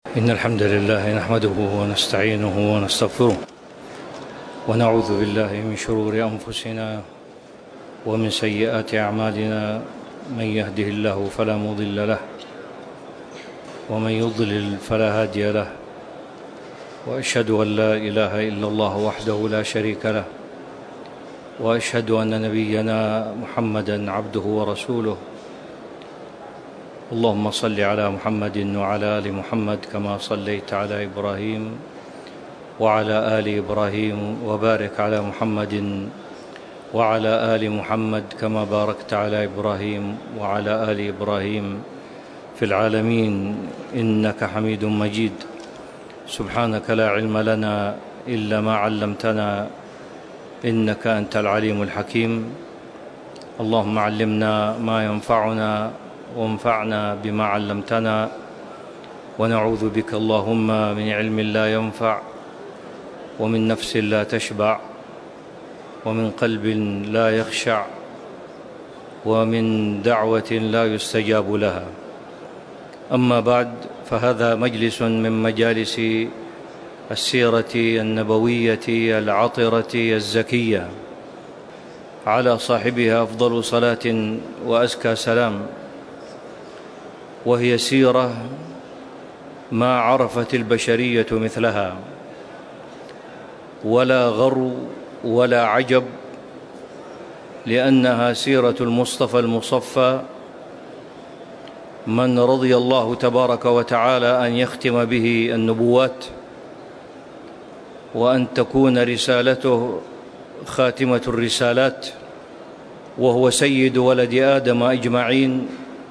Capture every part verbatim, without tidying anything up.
إن الحمد لله نحمده ونستعينه ونستغفره ونعوذ بالله من شرور أنفسنا ومن سيئات أعمالنا. من يهده الله فلا مضل له ومن يضلل فلا هادي له، وأشهد أن لا إله إلا الله وحده لا شريك له، وأشهد أن نبينا محمدًا عبده ورسوله. اللهم صل على محمد وعلى آل محمد كما صليت على إبراهيم وعلى آل إبراهيم، وبارك على محمد وعلى آل محمد كما باركت على إبراهيم وعلى آل إبراهيم في العالمين إنك حميد مجيد. سبحانك لا علم لنا إلا ما علمتنا إنك أنت العليم الحكيم. اللهم علمنا ما ينفعنا وانفعنا بما علمتنا، ونعوذ بك اللهم من علم لا ينفع، ومن نفس لا تشبع، ومن قلب لا يخشع، ومن دعوة لا يستجاب لها. أما بعد، فهذا مجلس من مجالس السيرة النبوية العطرة الزكية، على صاحبها أفضل صلاة وأزكى سلام، وهي سيرة ما عرفت البشرية مثلها، ولا غرو ولا عجب، لأنها سيرة المصطفى المصفى، من رضي الله تبارك وتعالى أن يختم به النبوات، وأن تكون رسالته خاتمة الرسالات، وهو سيد ولد آدم أجمعين،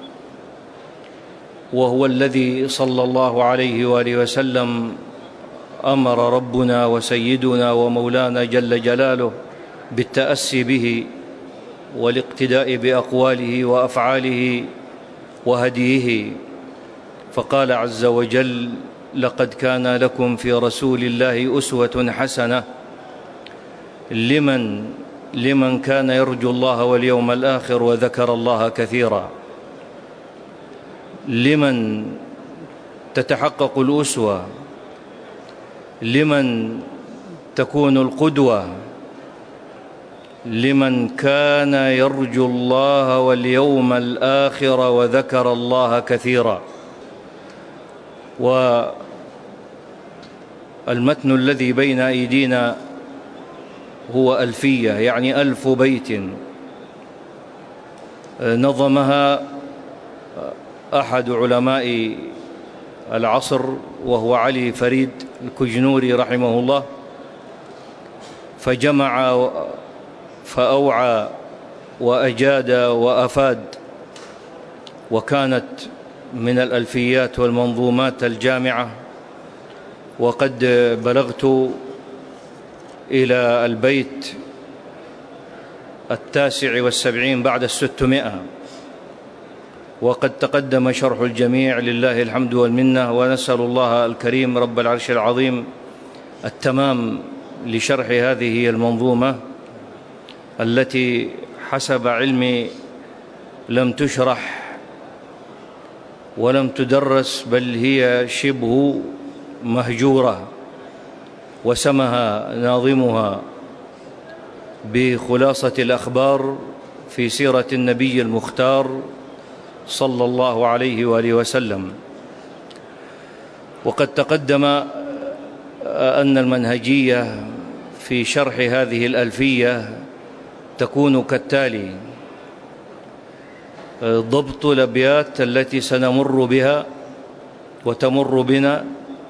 وهو الذي صلى الله عليه وآله وسلم أمر ربنا وسيدنا ومولانا جل جلاله بالتأسي به والاقتداء بأقواله وأفعاله وهديه، فقال عز وجل: لقد كان لكم في رسول الله أسوة حسنة لمن لمن كان يرجو الله واليوم الآخر وذكر الله كثيرا. لمن تتحقق الأسوة؟ لمن تكون القدوة؟ لمن كان يرجو الله واليوم الآخر وذكر الله كثيرا. والمتن الذي بين أيدينا هو ألفية، يعني ألف بيت، نظمها أحد علماء العصر، وهو علي فريد الكجنوري رحمه الله، فجمع فأوعى وأجاد وأفاد، وكانت من الألفيات والمنظومات الجامعة. وقد بلغت إلى البيت التاسع والسبعين بعد الستمائة، وقد تقدم شرح الجميع لله الحمد والمنة، ونسأل الله الكريم رب العرش العظيم التمام لشرح هذه المنظومة التي حسب علمي لم تشرح ولم تدرس، بل هي شبه مهجورة، وسمها ناظمها بخلاصة الأخبار في سيرة النبي المختار صلى الله عليه وآله وسلم. وقد تقدم أن المنهجية في شرح هذه الألفية تكون كالتالي: ضبط الأبيات التي سنمر بها وتمر بنا،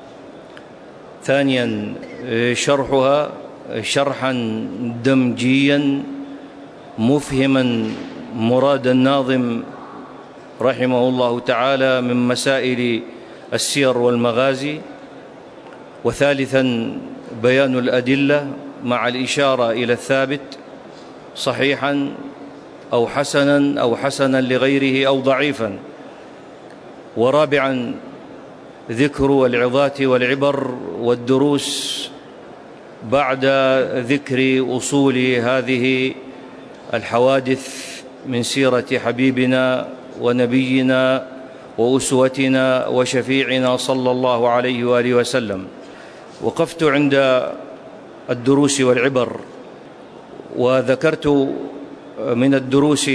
ثانيا شرحها شرحا دمجيا مفهما مراد الناظم رحمه الله تعالى من مسائل السير والمغازي، وثالثا بيان الأدلة مع الإشارة إلى الثابت صحيحا أو حسنا أو حسنا لغيره أو ضعيفا، ورابعا ذكر العظات والعبر والدروس بعد ذكر أصول هذه الحوادث من سيرة حبيبنا ونبينا وأسوتنا وشفيعنا صلى الله عليه وآله وسلم. وقفت عند الدروس والعبر، وذكرت من الدروس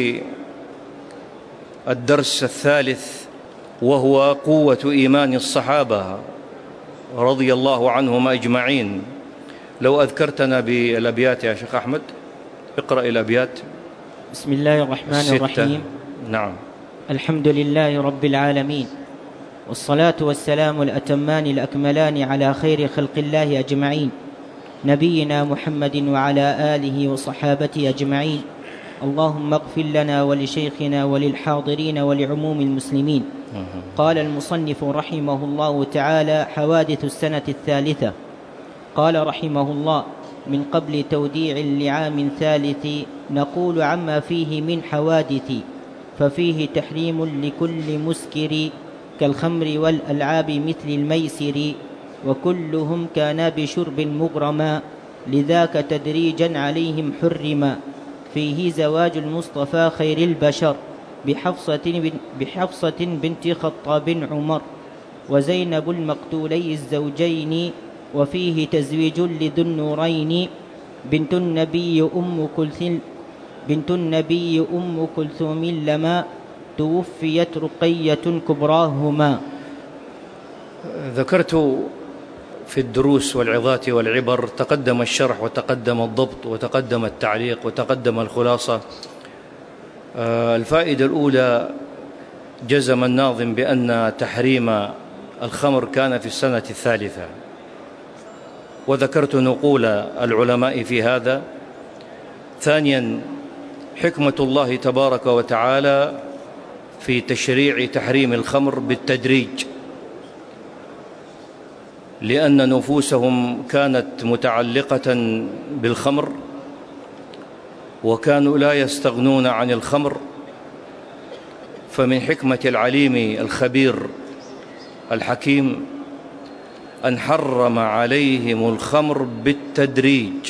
الدرس الثالث، وهو قوة إيمان الصحابة رضي الله عنهم أجمعين. لو أذكرتنا بالأبيات يا شيخ أحمد، اقرأ الأبيات. بسم الله الرحمن الرحيم. نعم. الحمد لله رب العالمين، والصلاة والسلام الأتمان الأكملان على خير خلق الله أجمعين، نبينا محمد وعلى آله وصحابته أجمعين. اللهم اغفر لنا ولشيخنا وللحاضرين ولعموم المسلمين. قال المصنف رحمه الله تعالى: حوادث السنة الثالثة. قال رحمه الله: من قبل توديع لعام ثالث نقول عما فيه من حوادث، ففيه تحريم لكل مسكر كالخمر والألعاب مثل الميسر، وكلهم كانا بشرب مغرما لذاك تدريجا عليهم حرما. فيه زواج المصطفى خير البشر بحفصة, بحفصة بنت خطاب عمر، وزينب المقتولي الزوجين، وفيه تزويج لذو النورين بنت النبي أم كلثوم بنت النبي أم كلثوم لما توفيت رقية كبراهما. ذكرت في الدروس والعظات والعبر، تقدم الشرح وتقدم الضبط وتقدم التعليق وتقدم الخلاصة. الفائدة الأولى: جزم الناظم بأن تحريم الخمر كان في السنة الثالثة، وذكرت نقول العلماء في هذا. ثانيا: حكمة الله تبارك وتعالى في تشريع تحريم الخمر بالتدريج، لأن نفوسهم كانت متعلقة بالخمر، وكانوا لا يستغنون عن الخمر. فمن حكمة العليم الخبير الحكيم أن حرم عليهم الخمر بالتدريج،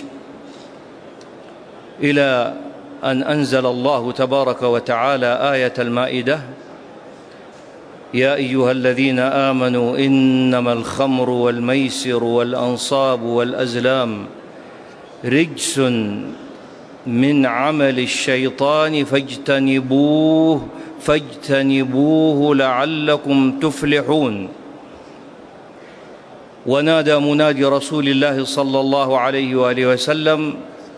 إلى أن أنزل الله تبارك وتعالى آية المائدة: يا أيها الذين آمنوا إنما الخمر والميسر والأنصاب والأزلام رجس من عمل الشيطان فاجتنبوه فاجتنبوه لعلكم تفلحون. ونادى منادي رسول الله صلى الله عليه وآله وسلم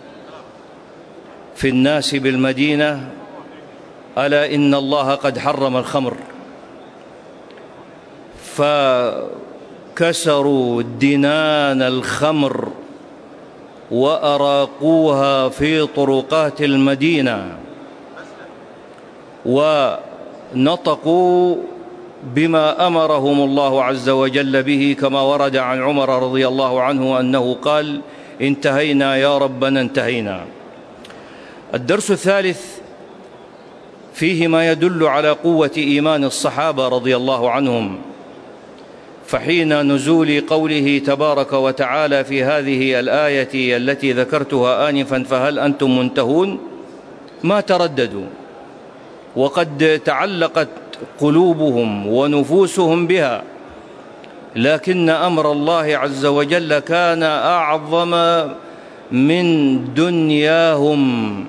في الناس بالمدينة: ألا إن الله قد حرم الخمر. فكسروا دنان الخمر وأراقوها في طرقات المدينة، ونطقوا بما أمرهم الله عز وجل به، كما ورد عن عمر رضي الله عنه أنه قال: انتهينا يا ربنا انتهينا. الدرس الثالث فيه ما يدل على قوة إيمان الصحابة رضي الله عنهم. فحين نزول قوله تبارك وتعالى في هذه الآية التي ذكرتها آنفا: فهل أنتم منتهون، ما ترددوا، وقد تعلقت قلوبهم ونفوسهم بها، لكن أمر الله عز وجل كان أعظم من دنياهم،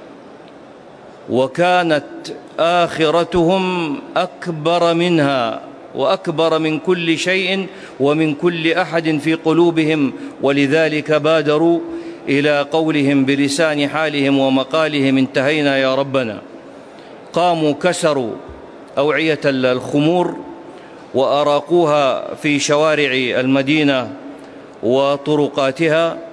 وكانت آخرتهم أكبر منها وأكبر من كل شيء ومن كل أحد في قلوبهم. ولذلك بادروا إلى قولهم بلسان حالهم ومقالهم: انتهينا يا ربنا. قاموا كسروا أوعية الخمور وأراقوها في شوارع المدينة وطرقاتها،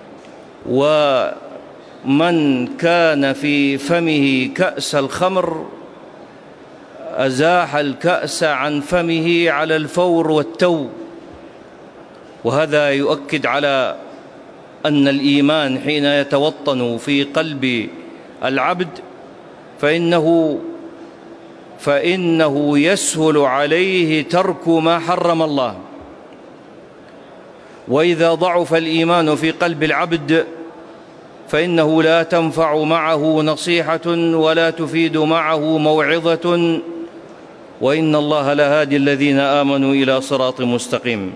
ومن كان في فمه كأس الخمر أزاح الكأس عن فمه على الفور والتو. وهذا يؤكد على أن الإيمان حين يتوطن في قلب العبد فإنه فإنه يسهل عليه ترك ما حرم الله. وإذا ضعف الإيمان في قلب العبد فإنه لا تنفع معه نصيحة ولا تفيد معه موعظة وإن الله لهادي الذين آمنوا إلى صراط مستقيم.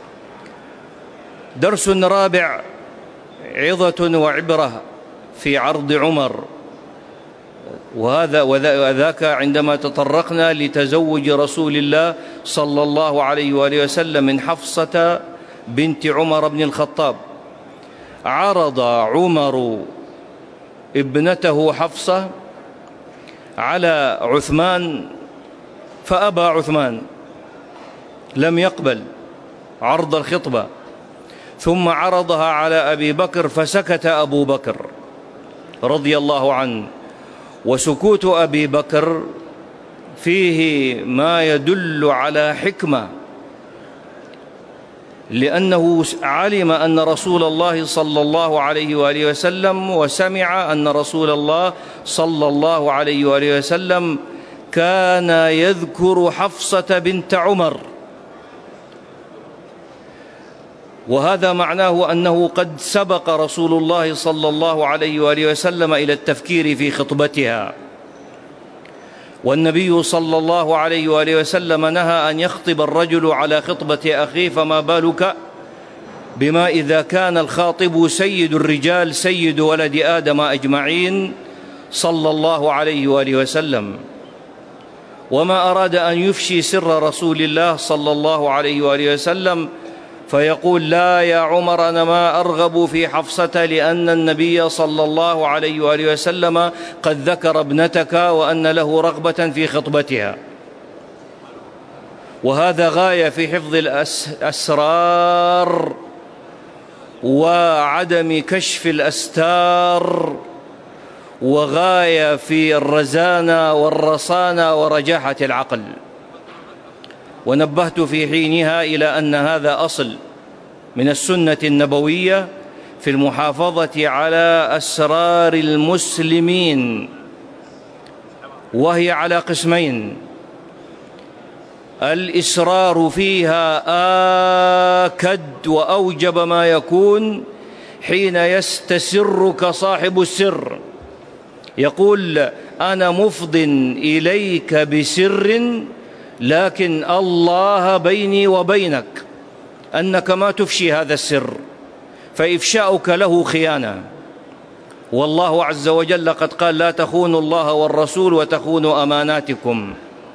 درس رابع، عظة وعبرة في عرض عمر، وهذا وذاك عندما تطرقنا لتزوج رسول الله صلى الله عليه وآله وسلم من حفصة بنت عمر بن الخطاب. عرض عمر ابنته حفصة على عثمان فأبى عثمان، لم يقبل عرض الخطبة، ثم عرضها على أبي بكر فسكت أبو بكر رضي الله عنه. وسكوت أبي بكر فيه ما يدل على حكمة، لأنه علم أن رسول الله صلى الله عليه وآله وسلم وسمع أن رسول الله صلى الله عليه وآله وسلم كان يذكر حفصة بنت عمر، وهذا معناه أنه قد سبق رسول الله صلى الله عليه وآله وسلم إلى التفكير في خطبتها. والنبي صلى الله عليه وآله وسلم نهى أن يخطب الرجل على خطبة أخيه، فما بالك بما إذا كان الخاطب سيد الرجال سيد ولد آدم أجمعين صلى الله عليه وآله وسلم. وما أراد أن يفشي سر رسول الله صلى الله عليه وآله وسلم فيقول: لا يا عمر، أنا ما أرغب في حفصة، لأن النبي صلى الله عليه وآله وسلم قد ذكر ابنتك وأن له رغبة في خطبتها. وهذا غاية في حفظ الأسرار وعدم كشف الأستار، وغاية في الرزانة والرصانة ورجاحة العقل. ونبهت في حينها إلى أن هذا أصل من السنة النبوية في المحافظة على أسرار المسلمين، وهي على قسمين: الإسرار فيها آكد وأوجب ما يكون حين يستسرك صاحب السر، يقول: أنا مفض إليك بسر لكن الله بيني وبينك أنك ما تفشي هذا السر، فإفشاؤك له خيانة. والله عز وجل قد قال: لا تخونوا الله والرسول وتخونوا أماناتكم.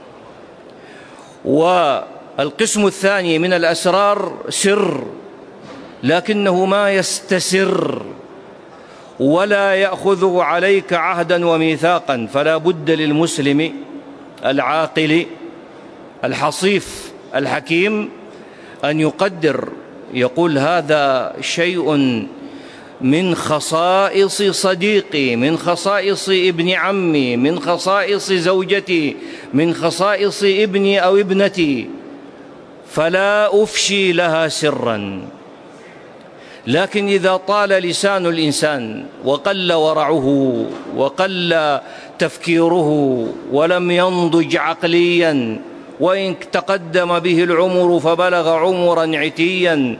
والقسم الثاني من الأسرار سر لكنه ما يستسر ولا يأخذ عليك عهدا وميثاقا، فلا بد للمسلم العاقل الحصيف الحكيم أن يقدر، يقول: هذا شيء من خصائص صديقي، من خصائص ابن عمي، من خصائص زوجتي، من خصائص ابني أو ابنتي، فلا أفشي لها سرا. لكن إذا طال لسان الإنسان وقل ورعه وقل تفكيره ولم ينضج عقليا، وإن تقدم به العمر فبلغ عمرا عتيا،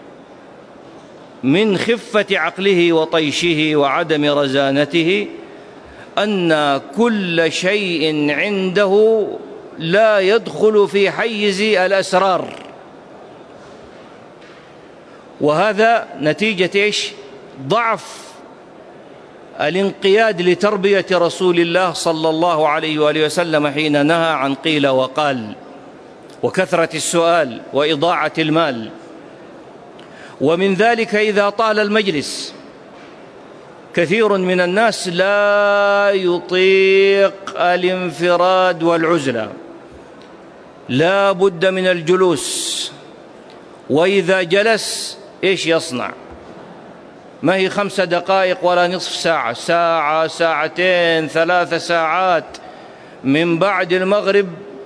من خفة عقله وطيشه وعدم رزانته أن كل شيء عنده لا يدخل في حيز الأسرار. وهذا نتيجة إيش؟ ضعف الانقياد لتربية رسول الله صلى الله عليه وآله وسلم حين نهى عن قيل وقال وكثرة السؤال وإضاعة المال. ومن ذلك إذا طال المجلس، كثير من الناس لا يطيق الانفراد والعزلة، لا بد من الجلوس، وإذا جلس إيش يصنع؟ ما هي خمس دقائق ولا نصف ساعة، ساعة، ساعتين، ثلاث ساعات، من بعد المغرب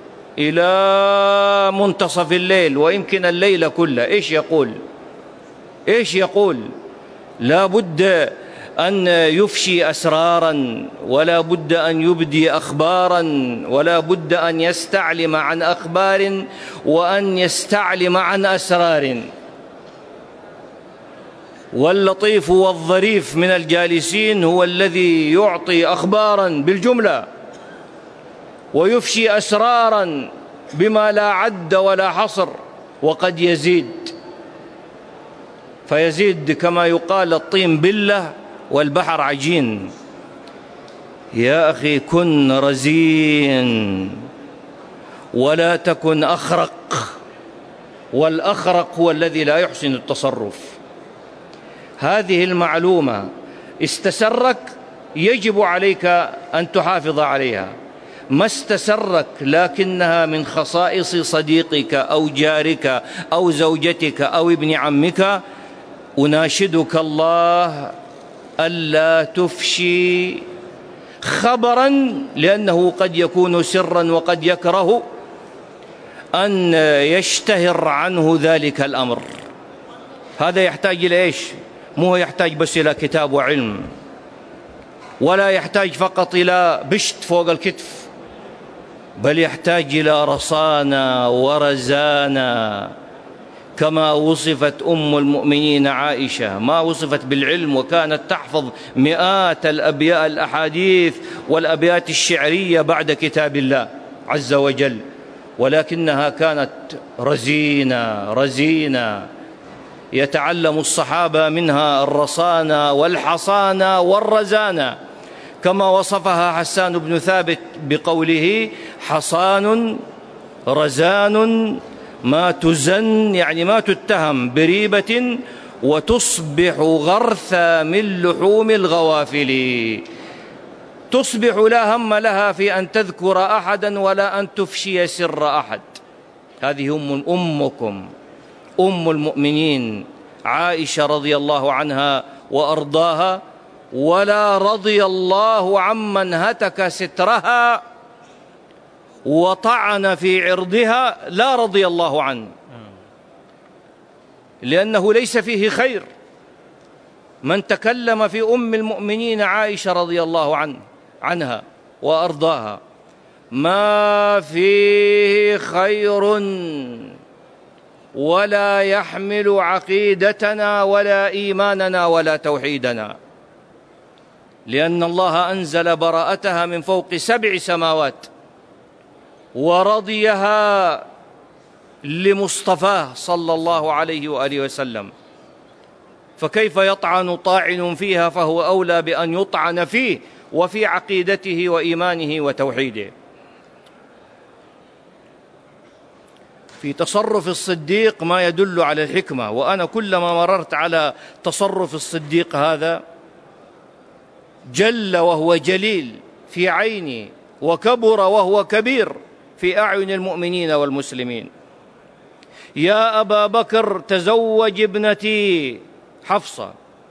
إلى منتصف الليل، ويمكن الليل كله. إيش يقول؟ إيش يقول؟ لا بد أن يفشي أسرارا، ولا بد أن يبدي أخبارا، ولا بد أن يستعلم عن أخبار وأن يستعلم عن أسرار. واللطيف والظريف من الجالسين هو الذي يعطي أخبارا بالجملة، ويفشي أسرارا بما لا عد ولا حصر، وقد يزيد فيزيد كما يقال الطين بلة والبحر عجين. يا أخي كن رزين ولا تكن أخرق، والأخرق هو الذي لا يحسن التصرف. هذه المعلومة استسرك يجب عليك أن تحافظ عليها، ما استسرك لكنها من خصائص صديقك أو جارك أو زوجتك أو ابن عمك، أناشدك الله ألا تفشي خبرا، لأنه قد يكون سرا وقد يكره أن يشتهر عنه ذلك الأمر. هذا يحتاج إلى إيش؟ مو يحتاج بس إلى كتاب وعلم، ولا يحتاج فقط إلى بشت فوق الكتف، بل يحتاج إلى رصانة ورزانة، كما وصفت أم المؤمنين عائشة، ما وصفت بالعلم وكانت تحفظ مئات الأبيات الأحاديث والأبيات الشعرية بعد كتاب الله عز وجل، ولكنها كانت رزينة رزينة يتعلم الصحابة منها الرصانة والحصانة والرزانة، كما وصفها حسان بن ثابت بقوله: حصان رزان ما تزن، يعني ما تتهم بريبة، وتصبح غرثا من لحوم الغوافل، تصبح لا هم لها في أن تذكر أحدا ولا أن تفشي سر أحد. هذه أم أمكم أم المؤمنين عائشة رضي الله عنها وأرضاها، ولا رضي الله عمن هتك سترها وطعن في عرضها، لا رضي الله عنه، لأنه ليس فيه خير. من تكلم في أم المؤمنين عائشة رضي الله عنه عنها وأرضاها ما فيه خير ولا يحمل عقيدتنا ولا إيماننا ولا توحيدنا، لأن الله أنزل براءتها من فوق سبع سماوات ورضيها لمصطفاه صلى الله عليه وآله وسلم، فكيف يطعن طاعن فيها؟ فهو أولى بأن يطعن فيه وفي عقيدته وإيمانه وتوحيده. في تصرف الصديق ما يدل على الحكمة، وأنا كلما مررت على تصرف الصديق هذا جل وهو جليل في عيني، وكبر وهو كبير في أعين المؤمنين والمسلمين. يا أبا بكر تزوج ابنتي حفصة،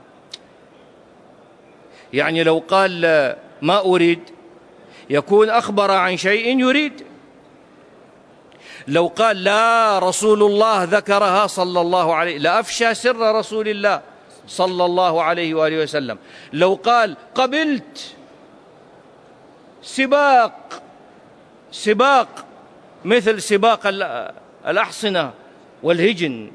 يعني لو قال ما أريد يكون أخبر عن شيء يريد. لو قال لا رسول الله ذكرها صلى الله عليه لأفشى سر رسول الله صلى الله عليه وآله وسلم. لو قال قبلت سباق سباق مثل سباق الأحصنة والهجن،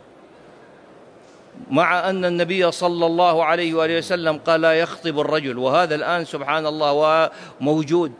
مع أن النبي صلى الله عليه وآله وسلم قال لا يخطب الرجل، وهذا الآن سبحان الله موجود.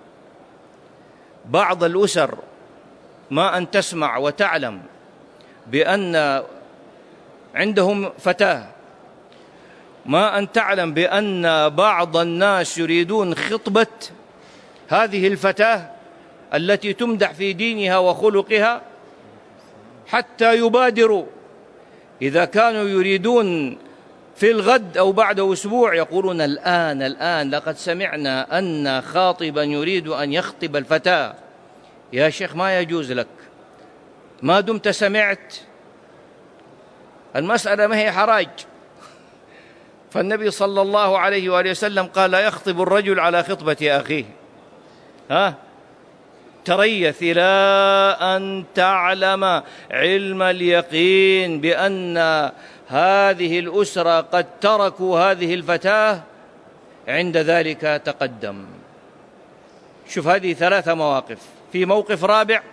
بعض الأسر ما أن تسمع وتعلم بأن عندهم فتاة، ما أن تعلم بأن بعض الناس يريدون خطبة هذه الفتاة التي تمدح في دينها وخلقها، حتى يبادروا إذا كانوا يريدون في الغد أو بعد أسبوع يقولون الآن الآن لقد سمعنا أن خاطبا يريد أن يخطب الفتاة. يا شيخ ما يجوز لك، ما دمت سمعت، المسألة ما هي حراج. فالنبي صلى الله عليه وآله وسلم قال لا يخطب الرجل على خطبة أخيه. ها تريث إلى أن تعلم علم اليقين بأن هذه الأسرة قد تركوا هذه الفتاة، عند ذلك تقدم. شوف هذه ثلاثة مواقف. في موقف رابع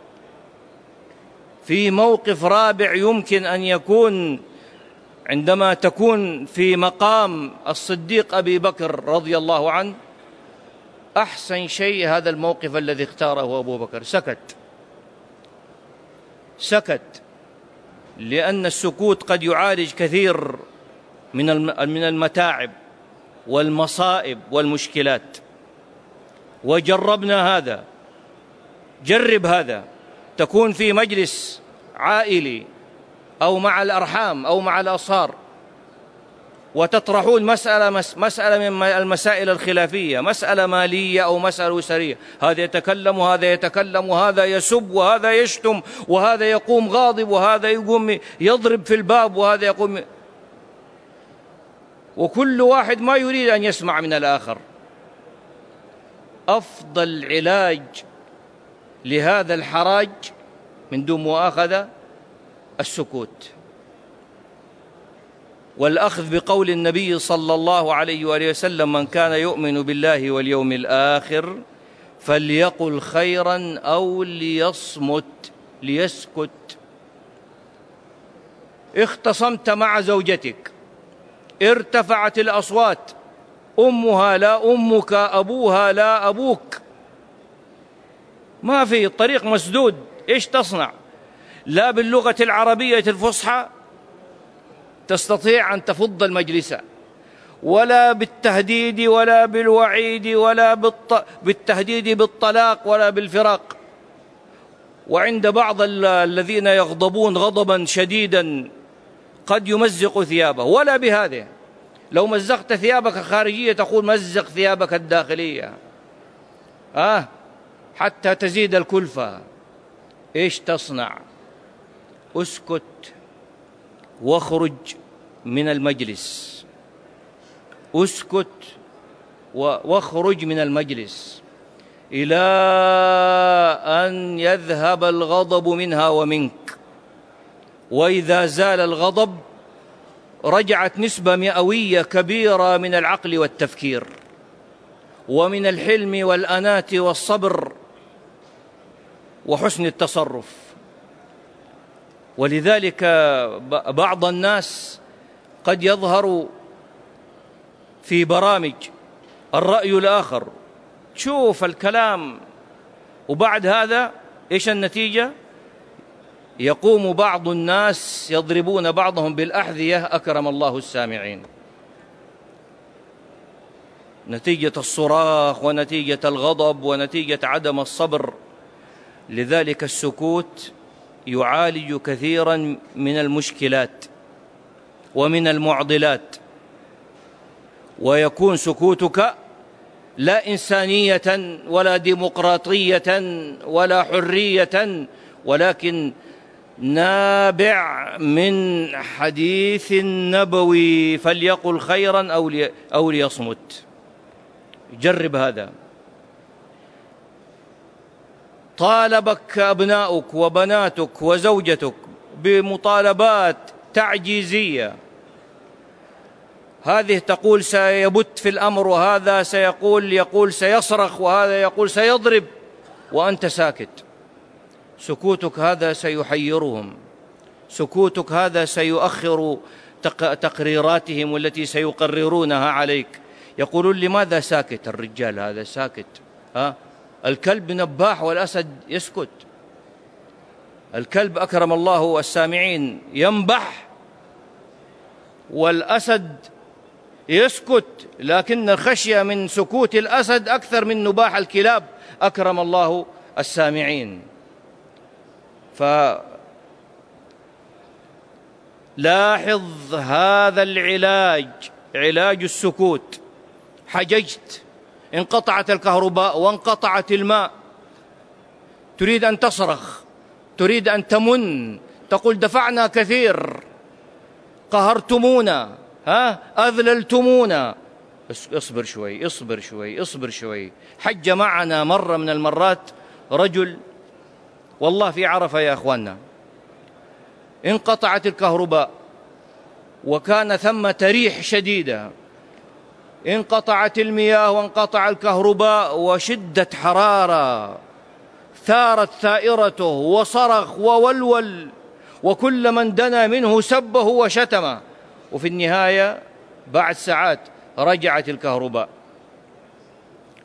في موقف رابع يمكن أن يكون عندما تكون في مقام الصديق أبي بكر رضي الله عنه، أحسن شيء هذا الموقف الذي اختاره أبو بكر، سكت سكت لأن السكوت قد يعالج كثير من المتاعب والمصائب والمشكلات. وجربنا هذا، جرب هذا، تكون في مجلس عائلي أو مع الأرحام أو مع الأصهار وتطرحون مسألة مسألة من المسائل الخلافية، مسألة مالية أو مسألة أسرية، هذا يتكلم وهذا يتكلم وهذا يسب وهذا يشتم وهذا يقوم غاضب وهذا يقوم يضرب في الباب وهذا يقوم، وكل واحد ما يريد أن يسمع من الآخر. أفضل علاج لهذا الحراج من دون مؤاخذة السكوت، والأخذ بقول النبي صلى الله عليه وآله وسلم: من كان يؤمن بالله واليوم الآخر فليقل خيرا أو ليصمت ليسكت. اختصمت مع زوجتك، ارتفعت الأصوات، أمها لا أمك، أبوها لا أبوك، ما في، الطريق مسدود، إيش تصنع؟ لا باللغة العربية الفصحى تستطيع أن تفض المجلس، ولا بالتهديد ولا بالوعيد ولا بالط... بالتهديد بالطلاق ولا بالفراق. وعند بعض الذين يغضبون غضبا شديدا قد يمزق ثيابه، ولا بهذا. لو مزقت ثيابك الخارجية تقول مزق ثيابك الداخلية، آه حتى تزيد الكلفة. إيش تصنع؟ اسكت واخرج من المجلس، اسكت واخرج من المجلس إلى أن يذهب الغضب منها ومنك. وإذا زال الغضب رجعت نسبة مئوية كبيرة من العقل والتفكير ومن الحلم والأناة والصبر وحسن التصرف. ولذلك بعض الناس قد يظهر في برامج الرأي الآخر، شوف الكلام، وبعد هذا إيش النتيجة؟ يقوم بعض الناس يضربون بعضهم بالأحذية، أكرم الله السامعين، نتيجة الصراخ ونتيجة الغضب ونتيجة عدم الصبر. لذلك السكوت يعالج كثيرا من المشكلات ومن المعضلات. ويكون سكوتك لا إنسانية ولا ديمقراطية ولا حرية، ولكن نابع من حديث نبوي: فليقل خيرا أو لي أو ليصمت. جرب هذا. طالبك أبناؤك وبناتك وزوجتك بمطالبات تعجيزية، هذه تقول سيبت في الأمر، وهذا سيقول يقول سيصرخ، وهذا يقول سيضرب، وأنت ساكت. سكوتك هذا سيحيرهم، سكوتك هذا سيؤخر تقريراتهم التي سيقررونها عليك. يقولون: لماذا ساكت الرجال هذا ساكت؟ ها؟ الكلب نباح والأسد يسكت. الكلب أكرم الله السامعين ينبح والأسد يسكت، لكن الخشية من سكوت الأسد أكثر من نباح الكلاب، أكرم الله السامعين. فلاحظ هذا العلاج، علاج السكوت. حججت، انقطعت الكهرباء وانقطعت الماء، تريد أن تصرخ، تريد أن تمن، تقول دفعنا كثير، قهرتمونا، ها أذللتمونا. اصبر شوي، اصبر شوي، اصبر شوي. حج معنا مرة من المرات رجل، والله في عرفة يا أخواننا، انقطعت الكهرباء وكان ثمة ريح شديدة، انقطعت المياه وانقطع الكهرباء وشدة حرارة، ثارت ثائرته وصرخ وولول، وكل من دنا منه سبه وشتمه. وفي النهاية بعد ساعات رجعت الكهرباء،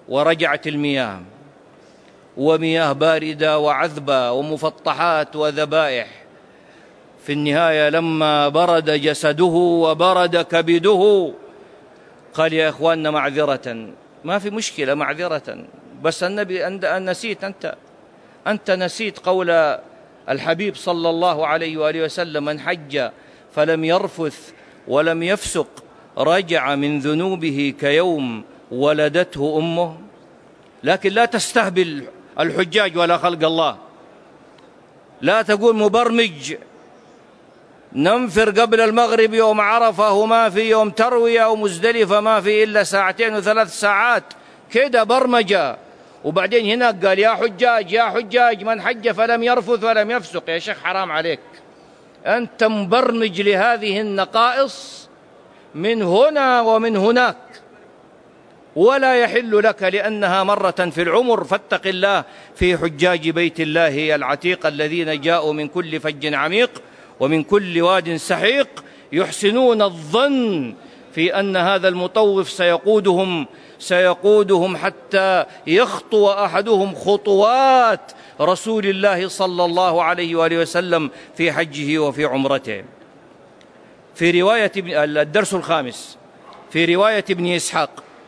ورجعت المياه، ومياه باردة وعذبة ومفطحات وذبائح. في النهاية لما برد جسده وبرد كبده قال يا إخواننا معذرة، ما في مشكلة معذرة، بس النبي أن نسيت أنت أنت نسيت قول الحبيب صلى الله عليه وآله وسلم: من حج فلم يرفث ولم يفسق رجع من ذنوبه كيوم ولدته أمه. لكن لا تستهبل الحجاج ولا خلق الله، لا تقول مبرمج ننفر قبل المغرب يوم عرفة وما في يوم تروية ومزدلفة ما في إلا ساعتين وثلاث ساعات، كده برمجة. وبعدين هناك قال يا حجاج يا حجاج من حج فلم يرفث ولم يفسق. يا شيخ حرام عليك، أنت مبرمج لهذه النقائص من هنا ومن هناك، ولا يحل لك لأنها مرة في العمر. فاتق الله في حجاج بيت الله العتيق الذين جاءوا من كل فج عميق ومن كل واد سحيق يحسنون الظن في أن هذا المطوف سيقودهم سيقودهم حتى يخطو أحدهم خطوات رسول الله صلى الله عليه وآله وسلم في حجه وفي عمرته. في رواية الدرس الخامس في رواية ابن إسحاق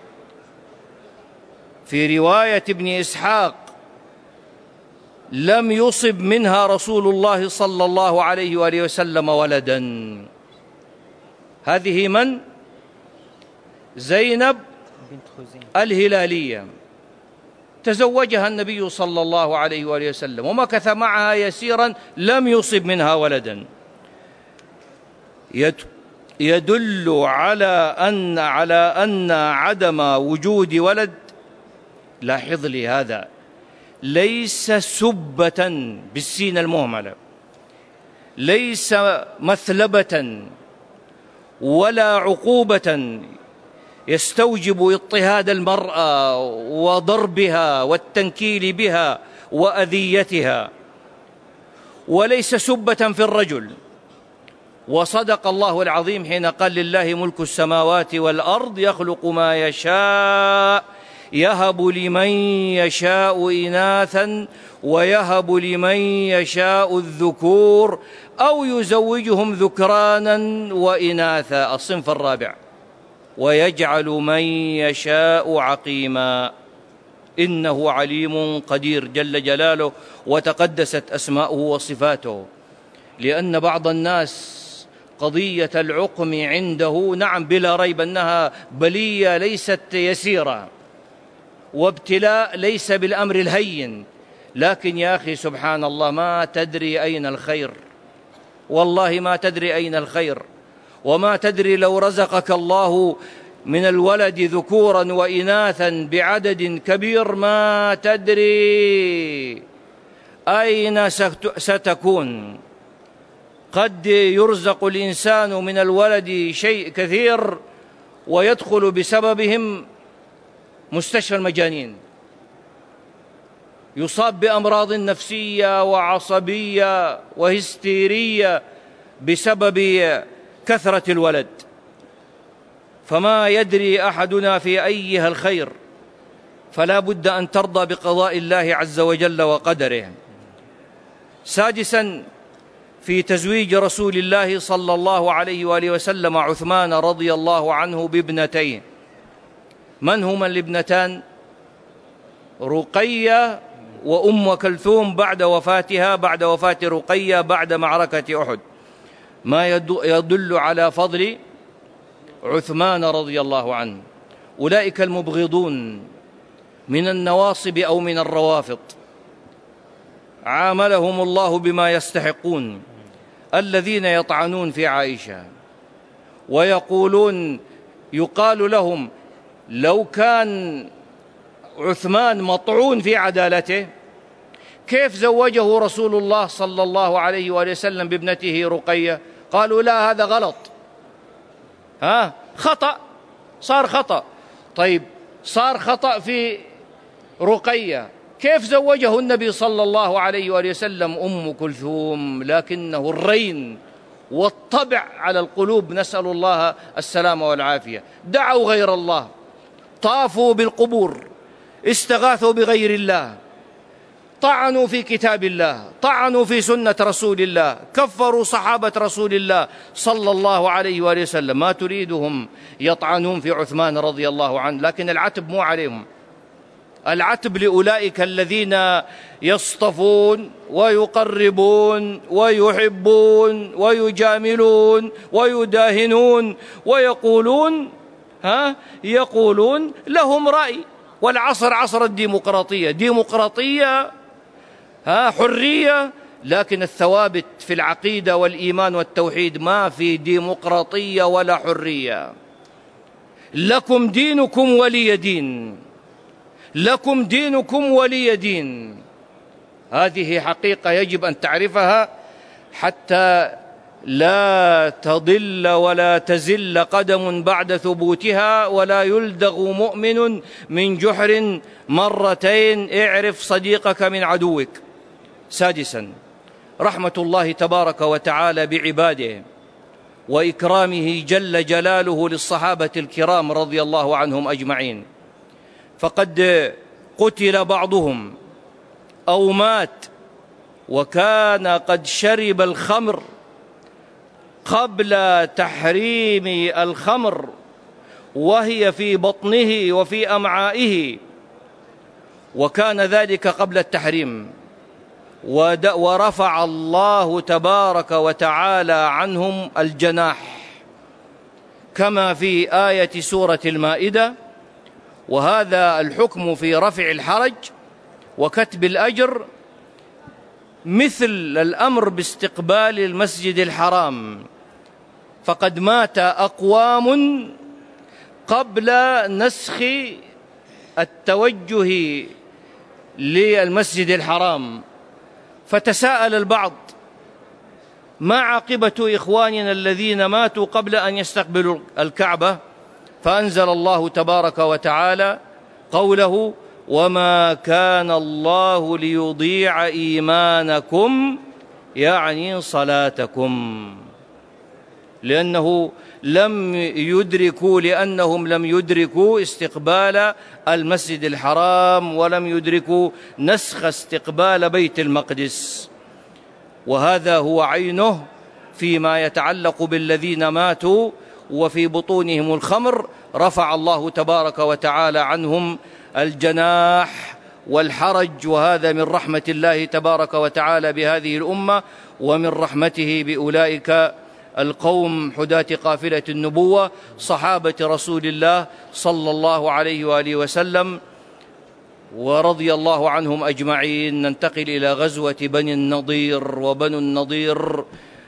في رواية ابن إسحاق لم يصب منها رسول الله صلى الله عليه وآله وسلم ولدا. هذه من؟ زينب الهلالية، تزوجها النبي صلى الله عليه وآله وسلم ومكث معها يسيرا، لم يصب منها ولدا. يدل على أن على أن عدم وجود ولد، لاحظ لي هذا، ليس سبة بالسين المهملة، ليس مثلبة ولا عقوبة يستوجب اضطهاد المرأة وضربها والتنكيل بها وأذيتها، وليس سبة في الرجل. وصدق الله العظيم حين قال لله ملك السماوات والأرض يخلق ما يشاء يهب لمن يشاء إناثا ويهب لمن يشاء الذكور أو يزوجهم ذكرانا وإناثا. الصنف الرابع: ويجعل من يشاء عقيما إنه عليم قدير جل جلاله وتقدست أسماؤه وصفاته. لأن بعض الناس قضية العقم عنده نعم بلا ريب أنها بلية ليست يسيرة وابتلاء ليس بالأمر الهين، لكن يا أخي سبحان الله ما تدري أين الخير، والله ما تدري أين الخير، وما تدري لو رزقك الله من الولد ذكورا وإناثا بعدد كبير ما تدري أين ستكون. قد يرزق الإنسان من الولد شيء كثير ويدخل بسببهم مستشفى المجانين، يصاب بأمراض نفسية وعصبية وهستيرية بسبب كثرة الولد. فما يدري أحدنا في أيها الخير، فلا بد أن ترضى بقضاء الله عز وجل وقدره. سادسا في تزويج رسول الله صلى الله عليه وآله وسلم عثمان رضي الله عنه بابنتين. من هما الابنتان؟ رقية وأم كلثوم بعد وفاتها بعد وفاة رقية بعد معركة أحد، ما يدل على فضل عثمان رضي الله عنه. أولئك المبغضون من النواصب أو من الروافض عاملهم الله بما يستحقون، الذين يطعنون في عائشة ويقولون يقال لهم لو كان عثمان مطعون في عدالته كيف زوجه رسول الله صلى الله عليه وآله وسلم بابنته رقية؟ قالوا لا هذا غلط، ها خطأ، صار خطأ. طيب صار خطأ في رقية، كيف زوجه النبي صلى الله عليه وآله وسلم أم كلثوم؟ لكنه الرين والطبع على القلوب، نسأل الله السلامة والعافية. دعوا غير الله، طافوا بالقبور، استغاثوا بغير الله، طعنوا في كتاب الله، طعنوا في سنة رسول الله، كفروا صحابة رسول الله صلى الله عليه وآله وسلم. ما تريدهم يطعنون في عثمان رضي الله عنه، لكن العتب مو عليهم، العتب لأولئك الذين يصطفون ويقربون ويحبون ويجاملون ويداهنون ويقولون ها يقولون لهم رأي. والعصر عصر الديمقراطية، ديمقراطية ها حرية، لكن الثوابت في العقيدة والإيمان والتوحيد ما في ديمقراطية ولا حرية. لكم دينكم ولي دين، لكم دينكم ولي دين. هذه حقيقة يجب أن تعرفها حتى لا تضل ولا تزل قدم بعد ثبوتها، ولا يلدغ مؤمن من جحر مرتين. اعرف صديقك من عدوك. سادسا، رحمة الله تبارك وتعالى بعباده وإكرامه جل جلاله للصحابة الكرام رضي الله عنهم أجمعين، فقد قتل بعضهم أو مات وكان قد شرب الخمر قبل تحريم الخمر وهي في بطنه وفي أمعائه، وكان ذلك قبل التحريم، ورفع الله تبارك وتعالى عنهم الجناح كما في آية سورة المائدة. وهذا الحكم في رفع الحرج وكتب الأجر مثل الأمر باستقبال المسجد الحرام، فقد مات أقوام قبل نسخ التوجه للمسجد الحرام، فتساءل البعض ما عاقبة إخواننا الذين ماتوا قبل أن يستقبلوا الكعبة؟ فأنزل الله تبارك وتعالى قوله: وما كان الله ليضيع إيمانكم، يعني صلاتكم، لأنه لم يدركوا لأنهم لم يدركوا استقبال المسجد الحرام ولم يدركوا نسخ استقبال بيت المقدس. وهذا هو عينه فيما يتعلق بالذين ماتوا وفي بطونهم الخمر، رفع الله تبارك وتعالى عنهم الجناح والحرج. وهذا من رحمة الله تبارك وتعالى بهذه الأمة ومن رحمته بأولئك القوم حداة قافلة النبوة صحابة رسول الله صلى الله عليه وآله وسلم، ورضي الله عنهم أجمعين. ننتقل إلى غزوة بني النضير. وبنو النضير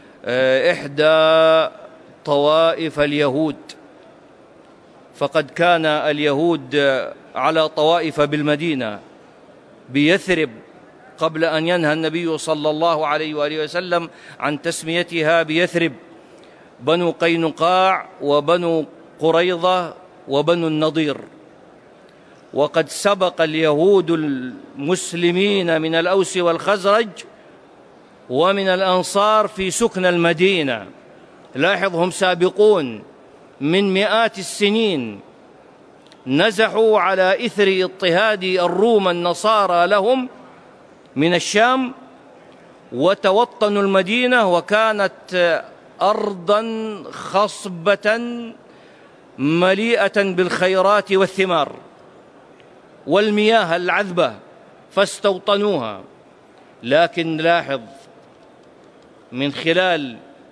إحدى طوائف اليهود، فقد كان اليهود على طوائف بالمدينة بيثرب قبل أن ينهى النبي صلى الله عليه وآله وسلم عن تسميتها بيثرب: بنو قينقاع وبنو قريظة وبنو النضير. وقد سبق اليهود المسلمين من الأوس والخزرج ومن الأنصار في سكن المدينة. لاحظ، هم سابقون من مئات السنين، نزحوا على إثر اضطهاد الروم النصارى لهم من الشام وتوطنوا المدينة، وكانت أرضا خصبة مليئة بالخيرات والثمار والمياه العذبة، فاستوطنوها. لكن لاحظ، من خلال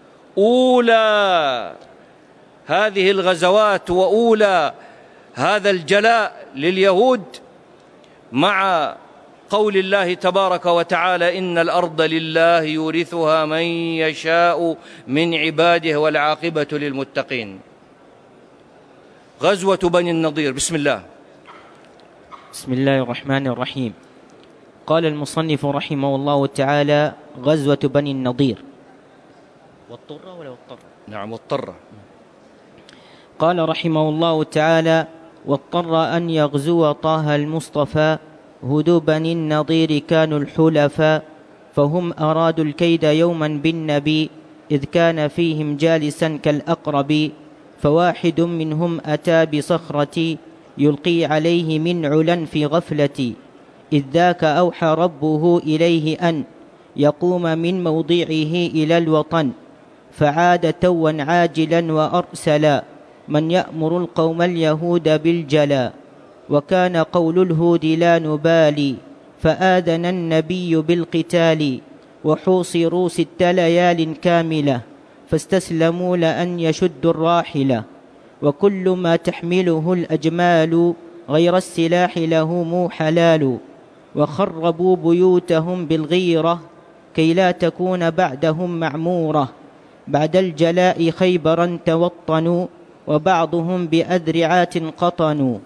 أولى هذه الغزوات وأولى هذا الجلاء لليهود، مع قول الله تبارك وتعالى: إن الأرض لله يورثها من يشاء من عباده والعاقبة للمتقين. غزوة بني النضير. بسم الله. بسم الله الرحمن الرحيم. قال المصنف رحمه الله تعالى: غزوة بني النضير. والطرة ولا والطرة؟ نعم، والطرة. قال رحمه الله تعالى: واضطر أن يغزو طه المصطفى، هدو بني النضير كانوا الحلفاء، فهم أرادوا الكيد يوما بالنبي، إذ كان فيهم جالسا كالأقرب، فواحد منهم أتى بصخرة يلقي عليه من علا في غفلة، إذ ذاك أوحى ربه إليه أن يقوم من موضعه إلى الوطن، فعاد توا عاجلا وأرسلا من يأمر القوم اليهود بالجلا. وكان قول الهود لا نبالي، فآذن النبي بالقتال، وحوصروا ست ليال كاملة، فاستسلموا لأن يشدوا الراحلة. وكل ما تحمله الأجمال غير السلاح لهم حلال، وخربوا بيوتهم بالغيرة كي لا تكون بعدهم معمورة. بعد الجلاء خيبرا توطنوا، وبعضهم بأذرعات قطنوا.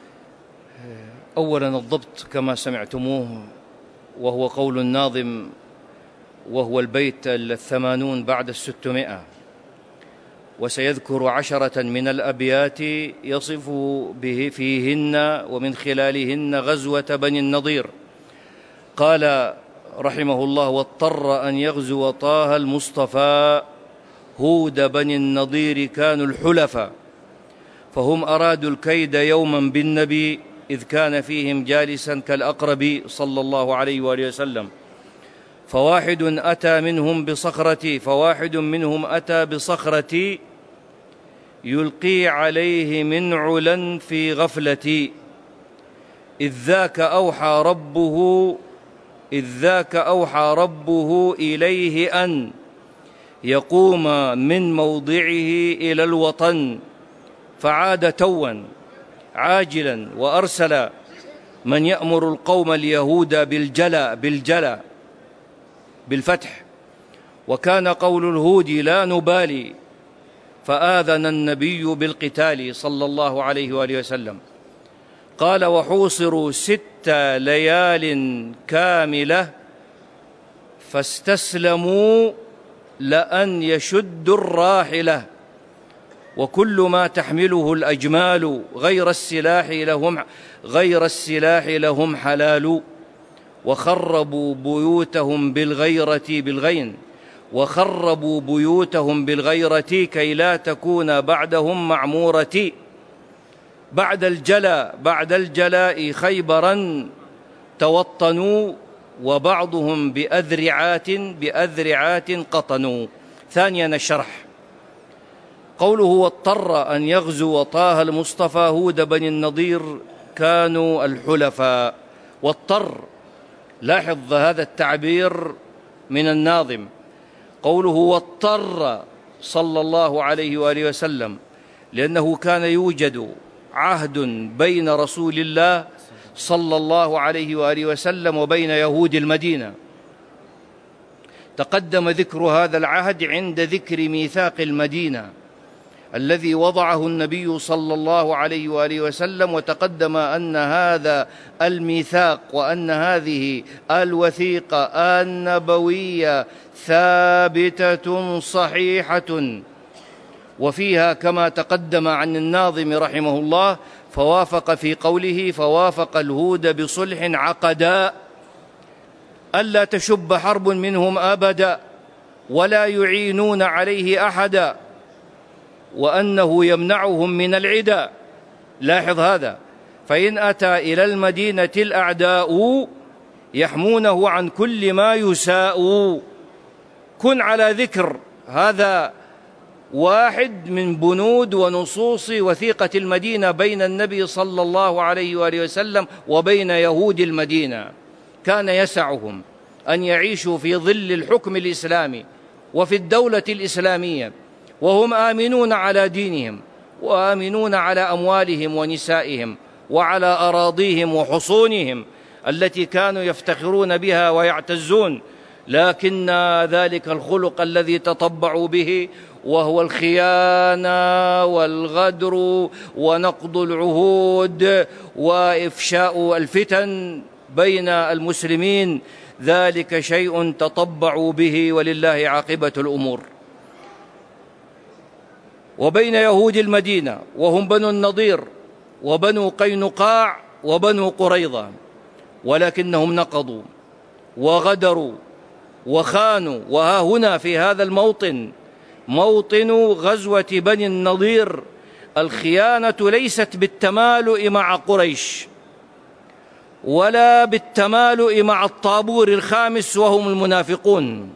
أولا الضبط كما سمعتموه، وهو قول الناظم، وهو البيت الثمانون بعد الستمائة، وسيذكر عشرة من الأبيات يصف به فيهن ومن خلالهن غزوة بني النضير. قال رحمه الله: واضطر أن يغزو طه المصطفى، هود بني النضير كانوا الحلفا، فهم أرادوا الكيد يوما بالنبي، إذ كان فيهم جالسا كالأقرب صلى الله عليه وآله وسلم. فواحد أتى منهم بصخرة فواحد منهم أتى بصخرة يلقي عليه من علا في غفلة، إذ ذاك أوحى ربه إذ ذاك أوحى ربه إليه أن يقوم من موضعه إلى الوطن، فعاد توا عاجلا وأرسل من يأمر القوم اليهود بالجلا بالجلا بالفتح. وكان قول الهود لا نبالي، فآذن النبي بالقتال صلى الله عليه وآله وسلم. قال: وحوصروا ست ليال كاملة، فاستسلموا لأن يشدوا الراحلة، وكل ما تحمله الأجمال غير السلاح لهم غير السلاح لهم حلال. وخربوا بيوتهم بالغيرة بالغين وخربوا بيوتهم بالغيرة كي لا تكون بعدهم معمورة. بعد الجلا بعد الجلاء خيبرا توطنوا، وبعضهم بأذرعات بأذرعات قطنوا. ثانيا الشرح. قوله: واضطر أن يغزو طه المصطفى هود بني النضير كانوا الحلفاء. واضطر، لاحظ هذا التعبير من الناظم، قوله واضطر صلى الله عليه وآله وسلم، لأنه كان يوجد عهد بين رسول الله صلى الله عليه وآله وسلم وبين يهود المدينة. تقدم ذكر هذا العهد عند ذكر ميثاق المدينة الذي وضعه النبي صلى الله عليه وآله وسلم، وتقدم أن هذا الميثاق وأن هذه الوثيقة النبوية ثابتة صحيحة، وفيها كما تقدم عن الناظم رحمه الله: فوافق في قوله فوافق الهود بصلح عقدا، ألا تشب حرب منهم أبدا، ولا يعينون عليه أحدا، وأنه يمنعهم من العدا. لاحظ هذا: فإن أتى إلى المدينة الأعداء يحمونه عن كل ما يساء. كن على ذكر هذا واحد من بنود ونصوص وثيقة المدينة بين النبي صلى الله عليه وآله وسلم وبين يهود المدينة. كان يسعهم أن يعيشوا في ظل الحكم الإسلامي وفي الدولة الإسلامية، وهم آمنون على دينهم وآمنون على أموالهم ونسائهم وعلى أراضيهم وحصونهم التي كانوا يفتخرون بها ويعتزون. لكن ذلك الخلق الذي تطبعوا به، وهو الخيانة والغدر ونقض العهود وإفشاء الفتن بين المسلمين، ذلك شيء تطبعوا به، ولله عاقبة الأمور. وبين يهود المدينة وهم بنو النضير وبنو قينقاع وبنو قريظة، ولكنهم نقضوا وغدروا وخانوا. وها هنا في هذا الموطن، موطن غزوة بني النضير الخيانة ليست بالتمالؤ مع قريش ولا بالتمالؤ مع الطابور الخامس وهم المنافقون.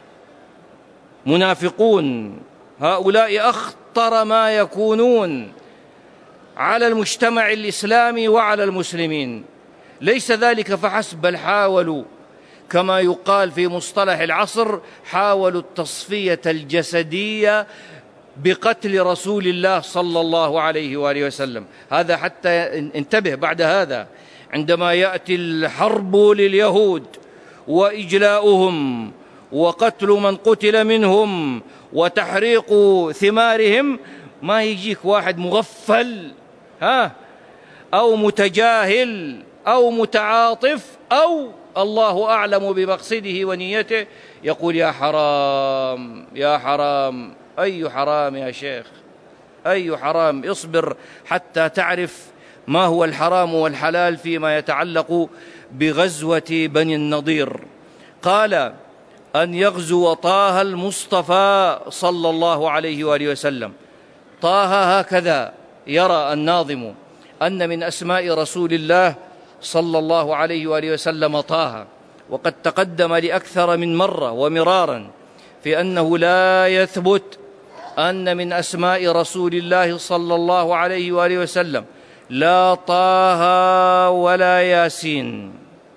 منافقون هؤلاء أخطر ما يكونون على المجتمع الإسلامي وعلى المسلمين. ليس ذلك فحسب، بل حاولوا كما يقال في مصطلح العصر، حاولوا التصفية الجسدية بقتل رسول الله صلى الله عليه وآله وسلم. هذا حتى انتبه بعد هذا، عندما يأتي الحرب لليهود وإجلاؤهم وقتل من قتل منهم وتحريق ثمارهم، ما يجيك واحد مغفل ها أو متجاهل أو متعاطف أو الله أعلم بمقصده ونيته يقول يا حرام يا حرام. أي حرام يا شيخ؟ أي حرام؟ اصبر حتى تعرف ما هو الحرام والحلال فيما يتعلق بغزوة بني النضير. قال أن يغزو طه المصطفى صلى الله عليه وآله وسلم. طه هكذا يرى الناظم أن من أسماء رسول الله صلى الله عليه وآله وسلم طه، وقد تقدم لأكثر من مرة ومرارا في أنه لا يثبت أن من أسماء رسول الله صلى الله عليه وآله وسلم لا طه ولا ياسين،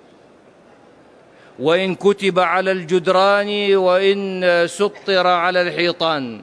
وإن كتب على الجدران وإن سطر على الحيطان،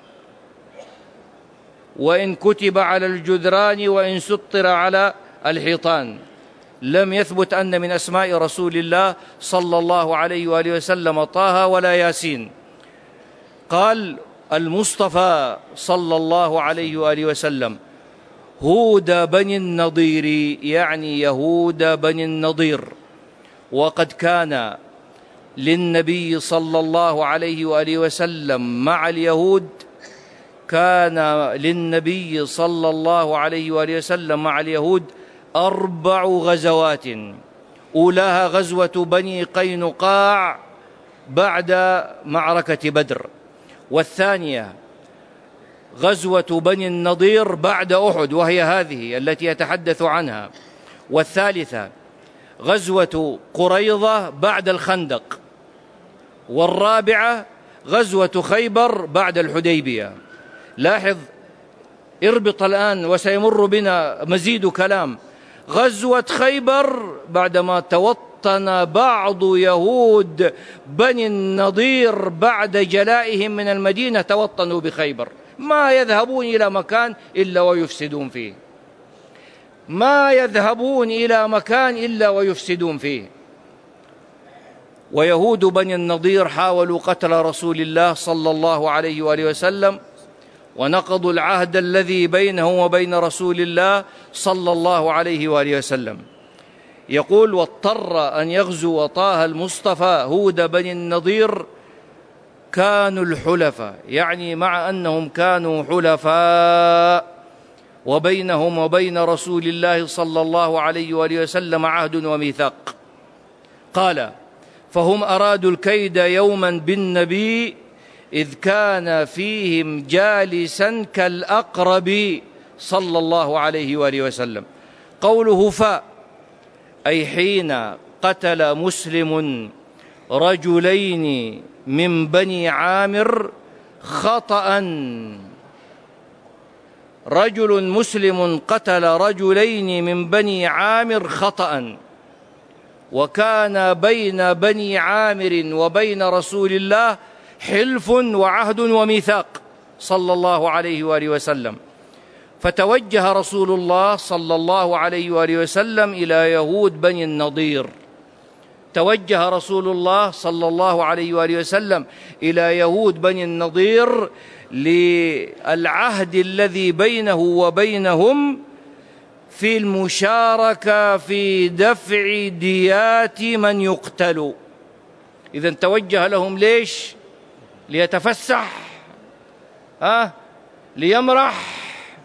وإن كتب على الجدران وإن سطر على الحيطان، لم يثبت أن من أسماء رسول الله صلى الله عليه وآله وسلم طه ولا ياسين. قال المصطفى صلى الله عليه وآله وسلم هود بني النضير، يعني يهود بني النضير. وقد كان للنبي صلى الله عليه وآله وسلم مع اليهود كان للنبي صلى الله عليه وآله وسلم مع اليهود أربع غزوات، أولاها غزوة بني قينقاع بعد معركة بدر، والثانية غزوة بني النضير بعد أحد وهي هذه التي يتحدث عنها، والثالثة غزوة قريظة بعد الخندق، والرابعة غزوة خيبر بعد الحديبية. لاحظ، اربط الآن وسيمر بنا مزيد كلام. غزوة خيبر بعدما توطن بعض يهود بني النضير بعد جلائهم من المدينة، توطنوا بخيبر، ما يذهبون إلى مكان إلا ويفسدون فيه، ما يذهبون إلى مكان إلا ويفسدون فيه. ويهود بني النضير حاولوا قتل رسول الله صلى الله عليه وآله وسلم، ونقضوا العهد الذي بينهم وبين رسول الله صلى الله عليه وآله وسلم. يقول واضطر أن يغزو طه المصطفى هود بني النضير كانوا الحلفاء، يعني مع أنهم كانوا حلفاء وبينهم وبين رسول الله صلى الله عليه وآله وسلم عهد وميثاق. قال فهم أرادوا الكيد يوما بالنبي إذ كان فيهم جالسا كالأقرب صلى الله عليه وآله وسلم. قوله فاء أي حين قتل مسلم رجلين من بني عامر خطأ، رجل مسلم قتل رجلين من بني عامر خطأ، وكان بين بني عامر وبين رسول الله حلف وعهد وميثاق صلى الله عليه وآله وسلم. فتوجه رسول الله صلى الله عليه وآله وسلم إلى يهود بني النضير، توجه رسول الله صلى الله عليه وآله وسلم إلى يهود بني النضير للعهد الذي بينه وبينهم في المشاركة في دفع ديات من يقتل. إذن توجه لهم ليش؟ ليتفسح؟ ها؟ ليمرح؟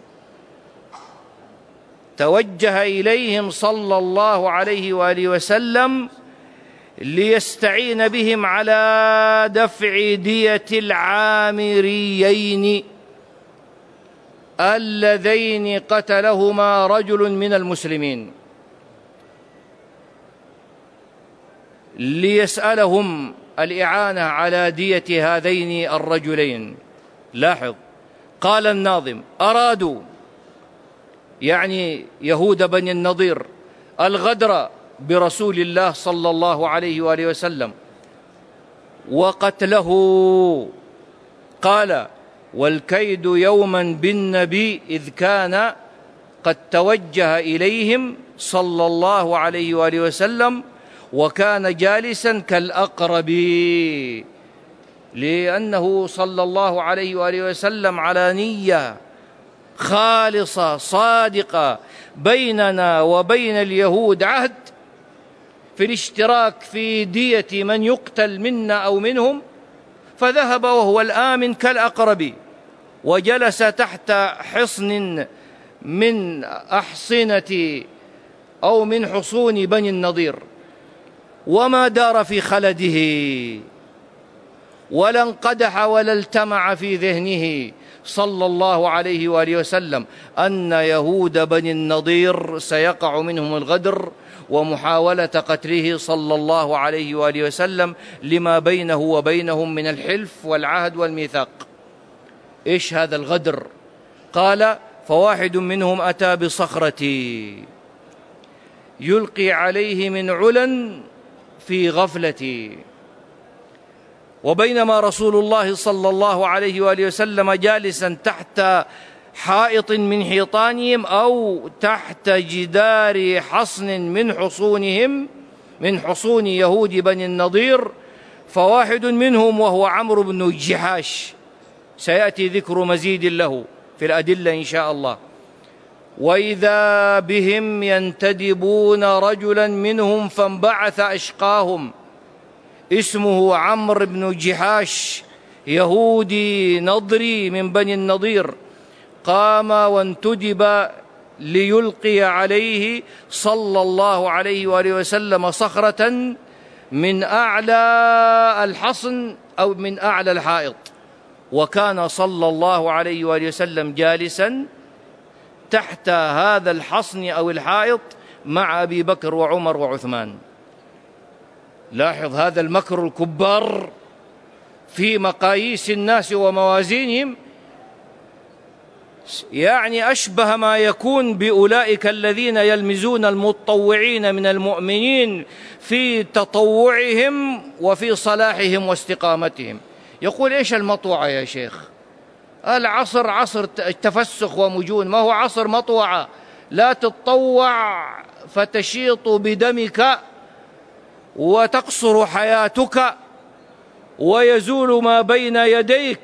توجه إليهم صلى الله عليه وآله وسلم ليستعين بهم على دفع دية العامريين. اللذين قتلهما رجل من المسلمين ليسألهم الإعانة على دية هذين الرجلين. لاحظ، قال الناظم: أرادوا، يعني يهود بني النضير، الغدر برسول الله صلى الله عليه وآله وسلم وقتله. قال: والكيد يوما بالنبي إذ كان قد توجه إليهم صلى الله عليه وآله وسلم وكان جالسا كالأقرب، لأنه صلى الله عليه وآله وسلم على نية خالصة صادقة بيننا وبين اليهود عهد في الاشتراك في دية من يقتل منا أو منهم، فذهب وهو الآمن كالأقرب وجلس تحت حصن من أحصنة أو من حصون بني النضير، وما دار في خلده ولا انقدح ولا التمع في ذهنه صلى الله عليه وآله وسلم أن يهود بني النضير سيقع منهم الغدر ومحاولة قتله صلى الله عليه وآله وسلم لما بينه وبينهم من الحلف والعهد والميثاق. إيش هذا الغدر؟ قال: فواحد منهم أتى بصخرة يلقي عليه من علا في غفلة، وبينما رسول الله صلى الله عليه وآله وسلم جالسا تحت حائط من حيطانهم أو تحت جدار حصن من حصونهم من حصون يهود بني النضير، فواحد منهم وهو عمرو بن جحاش، سيأتي ذكر مزيد له في الأدلة إن شاء الله، وإذا بهم ينتدبون رجلا منهم فانبعث أشقاهم اسمه عمرو بن جحاش يهودي نضري من بني النضير، قام وانتدب ليلقي عليه صلى الله عليه وآله وسلم صخرة من أعلى الحصن أو من أعلى الحائط، وكان صلى الله عليه وآله وسلم جالسا تحت هذا الحصن أو الحائط مع أبي بكر وعمر وعثمان. لاحظ هذا المكر الكبار في مقاييس الناس وموازينهم، يعني أشبه ما يكون بأولئك الذين يلمزون المتطوعين من المؤمنين في تطوعهم وفي صلاحهم واستقامتهم. يقول: إيش المطوعة يا شيخ؟ العصر عصر تفسخ ومجون، ما هو عصر مطوعة. لا تتطوع فتشيط بدمك وتقصر حياتك ويزول ما بين يديك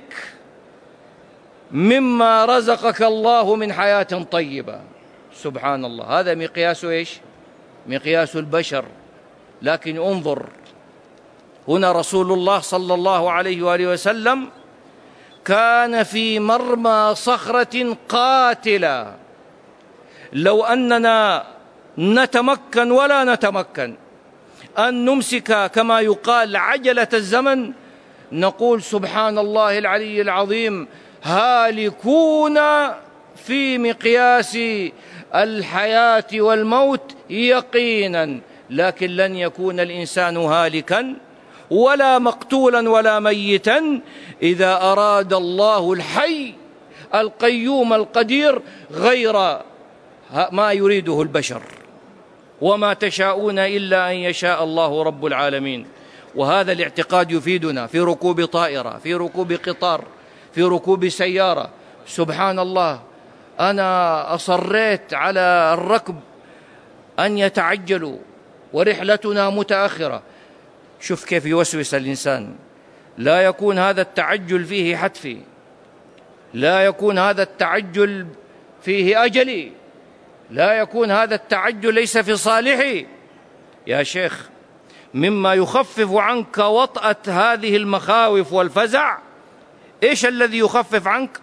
مما رزقك الله من حياة طيبة. سبحان الله، هذا مقياس إيش؟ مقياس البشر. لكن انظر، هنا رسول الله صلى الله عليه وآله وسلم كان في مرمى صخرة قاتلة، لو أننا نتمكن ولا نتمكن أن نمسك كما يقال عجلة الزمن نقول سبحان الله العلي العظيم هالكون في مقياس الحياة والموت يقينا، لكن لن يكون الإنسان هالكا ولا مقتولا ولا ميتا إذا أراد الله الحي القيوم القدير غير ما يريده البشر، وما تشاءون إلا أن يشاء الله رب العالمين. وهذا الاعتقاد يفيدنا في ركوب طائرة، في ركوب قطار، في ركوب سيارة. سبحان الله، أنا أصريت على الركب أن يتعجلوا ورحلتنا متأخرة. شوف كيف يوسوس الإنسان. لا يكون هذا التعجل فيه حتفي، لا يكون هذا التعجل فيه أجلي، لا يكون هذا التعجل ليس في صالحي. يا شيخ، مما يخفف عنك وطأة هذه المخاوف والفزع، إيش الذي يخفف عنك؟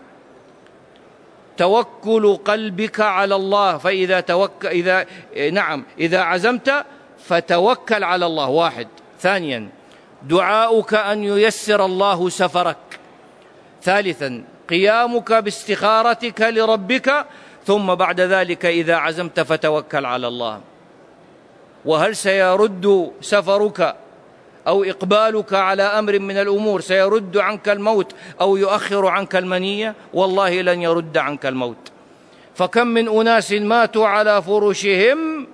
توكل قلبك على الله. فإذا توك... إذا نعم إذا عزمت فتوكل على الله، واحد. ثانيا، دعاؤك أن ييسر الله سفرك. ثالثا، قيامك باستخارتك لربك، ثم بعد ذلك إذا عزمت فتوكل على الله. وهل سيرد سفرك أو إقبالك على أمر من الأمور سيرد عنك الموت أو يؤخر عنك المنية؟ والله لن يرد عنك الموت. فكم من أناس ماتوا على فرشهم،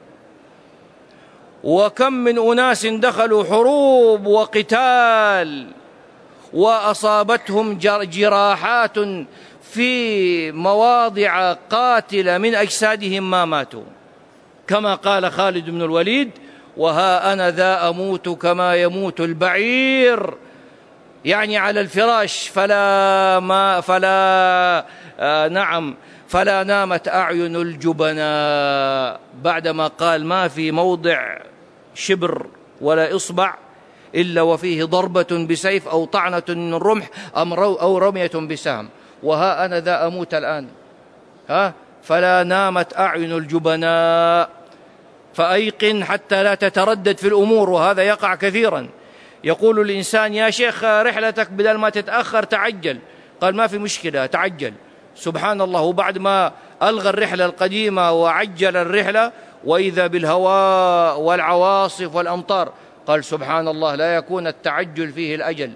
وكم من أناس دخلوا حروب وقتال وأصابتهم جراحات في مواضع قاتلة من أجسادهم ما ماتوا، كما قال خالد بن الوليد: وها أنا ذا أموت كما يموت البعير، يعني على الفراش، فلا ما فلا آه نعم فلا نامت أعين الجبناء، بعدما قال ما في موضع شبر ولا إصبع إلا وفيه ضربة بسيف أو طعنة من رمح أو رمية بسهم. وها أنا ذا أموت الآن، ها فلا نامت أعين الجبناء. فأيقن حتى لا تتردد في الأمور، وهذا يقع كثيرا. يقول الإنسان: يا شيخ رحلتك بدل ما تتأخر تعجل. قال: ما في مشكلة، تعجل. سبحان الله، وبعد ما ألغى الرحلة القديمة وعجل الرحلة وإذا بالهواء والعواصف والأمطار، قال: سبحان الله، لا يكون التعجل فيه الأجل،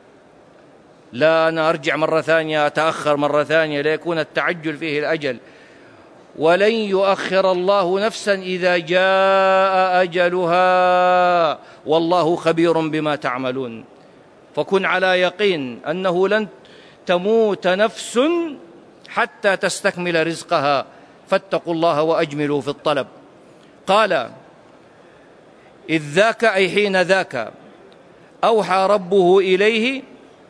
لا أنا أرجع مرة ثانية أتأخر مرة ثانية، لا يكون التعجل فيه الأجل. ولن يؤخر الله نفسا إذا جاء أجلها والله خبير بما تعملون. فكن على يقين أنه لن تموت نفس حتى تستكمل رزقها، فاتقوا الله وأجملوا في الطلب. قال: إذ ذاك أي حين ذاك أوحى ربه إليه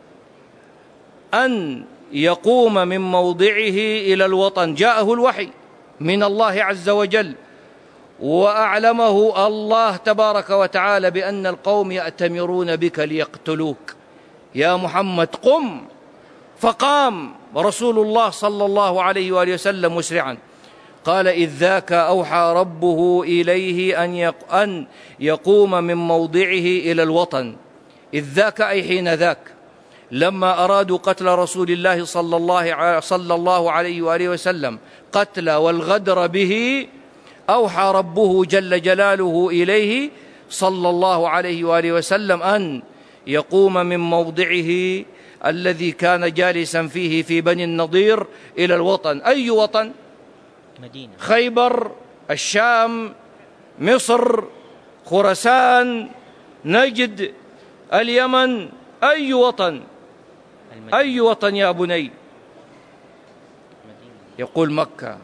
أن يقوم من موضعه إلى الوطن. جاءه الوحي من الله عز وجل، وأعلمه الله تبارك وتعالى بأن القوم يأتمرون بك ليقتلوك، يا محمد قم. فقام رسول الله صلى الله عليه وآله وسلم مسرعا. قال: إذ ذاك أوحى ربه إليه أن يقوم من موضعه إلى الوطن. إذ ذاك أي حين ذاك، لما أرادوا قتل رسول الله صلى الله صلى الله عليه وآله وسلم قتل والغدر به، أوحى ربه جل جلاله إليه صلى الله عليه وآله وسلم أن يقوم من موضعه الذي كان جالسا فيه في بني النضير إلى الوطن. أي وطن؟ مدينة. خيبر، الشام، مصر، خراسان، نجد، اليمن، أي وطن؟ المدينة. أي وطن يا بني؟ يقول مكة.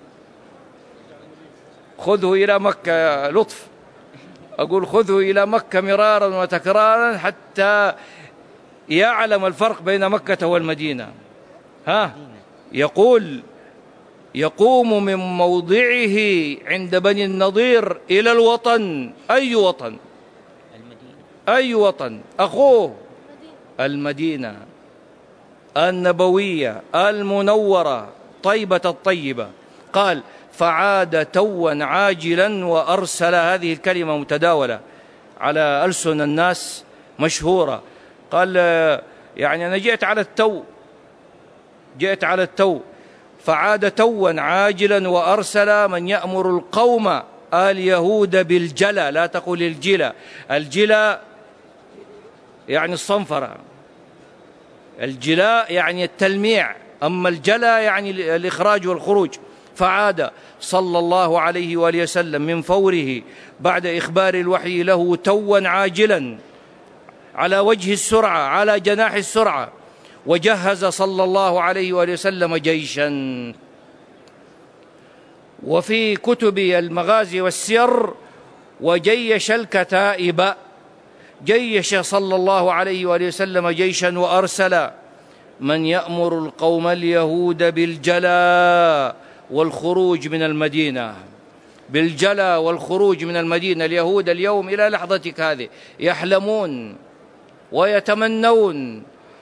خذه إلى مكة يا لطف، أقول خذه إلى مكة مرارا وتكرارا حتى يعلم الفرق بين مكة والمدينة. ها يقول: يقوم من موضعه عند بني النضير إلى الوطن. أي وطن؟ المدينة. أي وطن؟ أخوه المدينة النبوية المنورة طيبة الطيبة. قال: فعاد توا عاجلا وأرسل. هذه الكلمة متداولة على ألسن الناس مشهورة. قال: يعني أنا جئت على التو، جئت على التو. فعاد توا عاجلا وأرسل من يأمر القوم اليهود بالجلى. لا تقول الجلى، الجلى يعني الصنفرة، الجلاء يعني التلميع، أما الجلى يعني الإخراج والخروج. فعاد صلى الله عليه وآله وسلم من فوره بعد إخبار الوحي له توا عاجلا على وجه السرعة، على جناح السرعة. وجهز صلى الله عليه وآله وسلم جيشا. وفي كتب المغازي والسير: وجيش الكتائب. جيش صلى الله عليه وآله وسلم جيشا وأرسل من يأمر القوم اليهود بالجلاء والخروج من المدينة. بالجلاء والخروج من المدينة. اليهود اليوم إلى لحظتك هذه يحلمون ويتمنون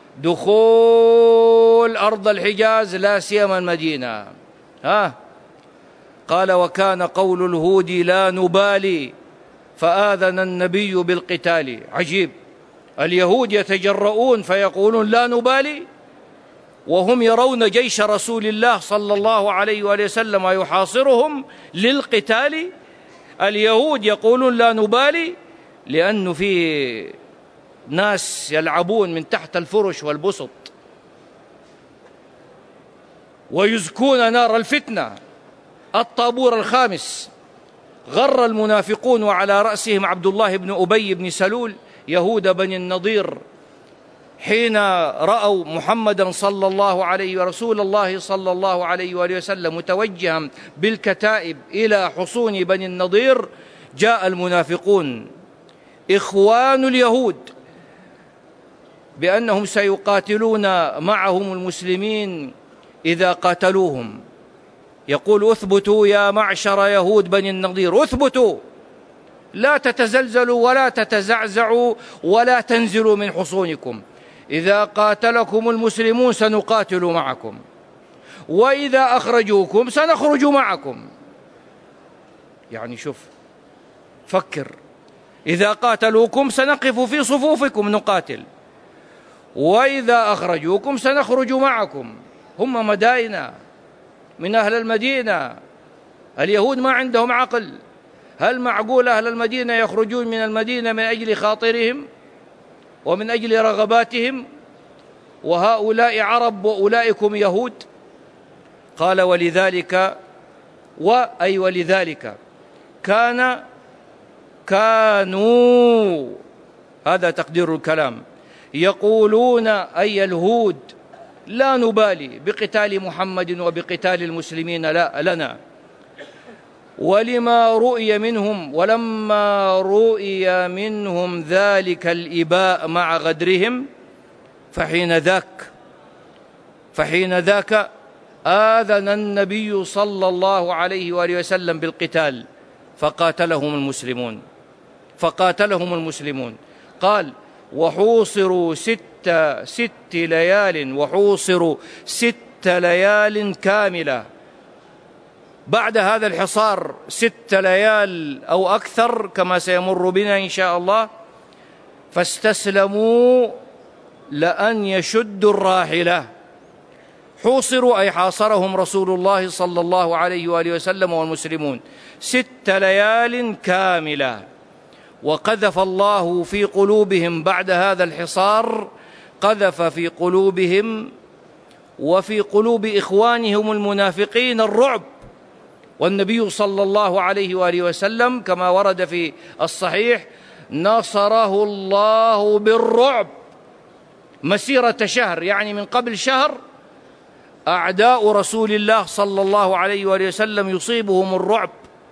دخول أرض الحجاز، لا سيما المدينة. ها قال: وكان قول الهود لا نبالي فآذن النبي بالقتال. عجيب، اليهود يتجرؤون فيقولون لا نبالي، وهم يرون جيش رسول الله صلى الله عليه وآله وسلم يحاصرهم للقتال. اليهود يقولون لا نبالي، لأنه في ناس يلعبون من تحت الفرش والبسط ويزكون نار الفتنة. الطابور الخامس غر المنافقون وعلى رأسهم عبد الله بن أبي بن سلول يهود بني النضير، حين رأوا محمدا صلى الله عليه ورسول الله صلى الله عليه وآله وسلم متوجها بالكتائب إلى حصون بني النضير، جاء المنافقون إخوان اليهود بأنهم سيقاتلون معهم المسلمين إذا قاتلوهم. يقول اثبتوا يا معشر يهود بني النضير، اثبتوا، لا تتزلزلوا ولا تتزعزعوا ولا تنزلوا من حصونكم، إذا قاتلكم المسلمون سنقاتل معكم، وإذا أخرجوكم سنخرج معكم. يعني شوف، فكر، إذا قاتلوكم سنقف في صفوفكم نقاتل، وإذا أخرجوكم سنخرج معكم. هم مدائنا من أهل المدينة، اليهود ما عندهم عقل. هل معقول أهل المدينة يخرجون من المدينة من أجل خاطرهم ومن أجل رغباتهم، وهؤلاء عرب وأولئكم يهود؟ قال ولذلك وأي ولذلك كان كانوا هذا تقدير الكلام يقولون أي اليهود لا نبالي بقتال محمد وبقتال المسلمين لا لنا، ولما رؤي منهم ولما رؤي منهم ذلك الإباء مع غدرهم فحين ذاك فحين ذاك آذن النبي صلى الله عليه وآله وسلم بالقتال فقاتلهم المسلمون فقاتلهم المسلمون قال وحوصروا ست ست ليال وحوصروا ست ليال كاملة. بعد هذا الحصار ست ليال أو أكثر كما سيمر بنا إن شاء الله، فاستسلموا لأن يشدوا الراحلة. حوصروا أي حاصرهم رسول الله صلى الله عليه وآله وسلم والمسلمون ست ليال كاملة، وقذف الله في قلوبهم بعد هذا الحصار، قذف في قلوبهم وفي قلوب إخوانهم المنافقين الرعب. والنبي صلى الله عليه وآله وسلم كما ورد في الصحيح نصره الله بالرعب مسيرة شهر، يعني من قبل شهر أعداء رسول الله صلى الله عليه وآله وسلم يصيبهم الرعب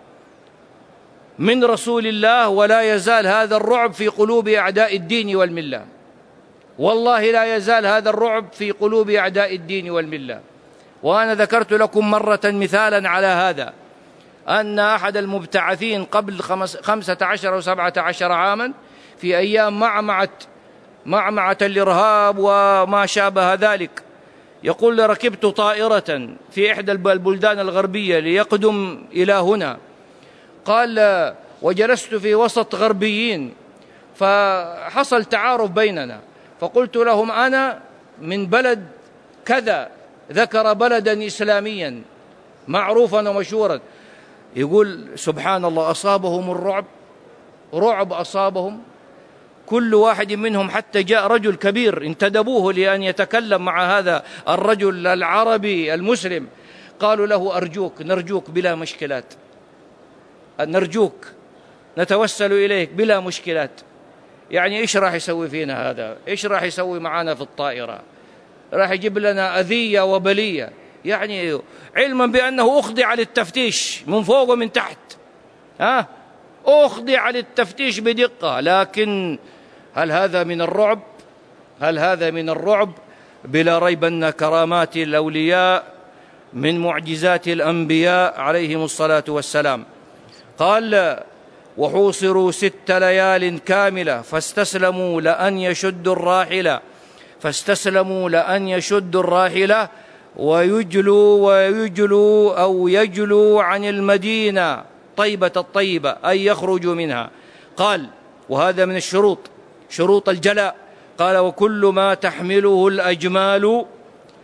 من رسول الله، ولا يزال هذا الرعب في قلوب أعداء الدين والملة، والله لا يزال هذا الرعب في قلوب أعداء الدين والملة. وأنا ذكرت لكم مرة مثالا على هذا، أن أحد المبتعثين قبل خمسة عشر أو سبعة عشر عاما في أيام معمعة معمعة الإرهاب وما شابه ذلك، يقول ركبت طائرة في إحدى البلدان الغربية ليقدم إلى هنا، قال وجلست في وسط غربيين فحصل تعارف بيننا، فقلت لهم أنا من بلد كذا، ذكر بلدا إسلاميا معروفا ومشهورا. يقول سبحان الله أصابهم الرعب، رعب أصابهم، كل واحد منهم حتى جاء رجل كبير انتدبوه لأن يتكلم مع هذا الرجل العربي المسلم، قالوا له أرجوك نرجوك بلا مشكلات، نرجوك نتوسل إليك بلا مشكلات. يعني إيش راح يسوي فينا هذا؟ إيش راح يسوي معنا في الطائرة؟ راح يجيب لنا أذية وبلية، يعني علما بأنه أخضع للتفتيش من فوق ومن تحت، ها أخضع للتفتيش بدقة، لكن هل هذا من الرعب؟ هل هذا من الرعب؟ بلا ريب أن كرامات الأولياء من معجزات الأنبياء عليهم الصلاة والسلام. قال وحوصروا ست ليال كاملة فاستسلموا لأن يشدوا الراحلة فاستسلموا لأن يشدوا الراحلة ويجلوا ويجلوا أو يجلوا عن المدينة طيبة الطيبة أي يخرجوا منها. قال وهذا من الشروط، شروط الجلاء، قال وكل ما تحمله الأجمال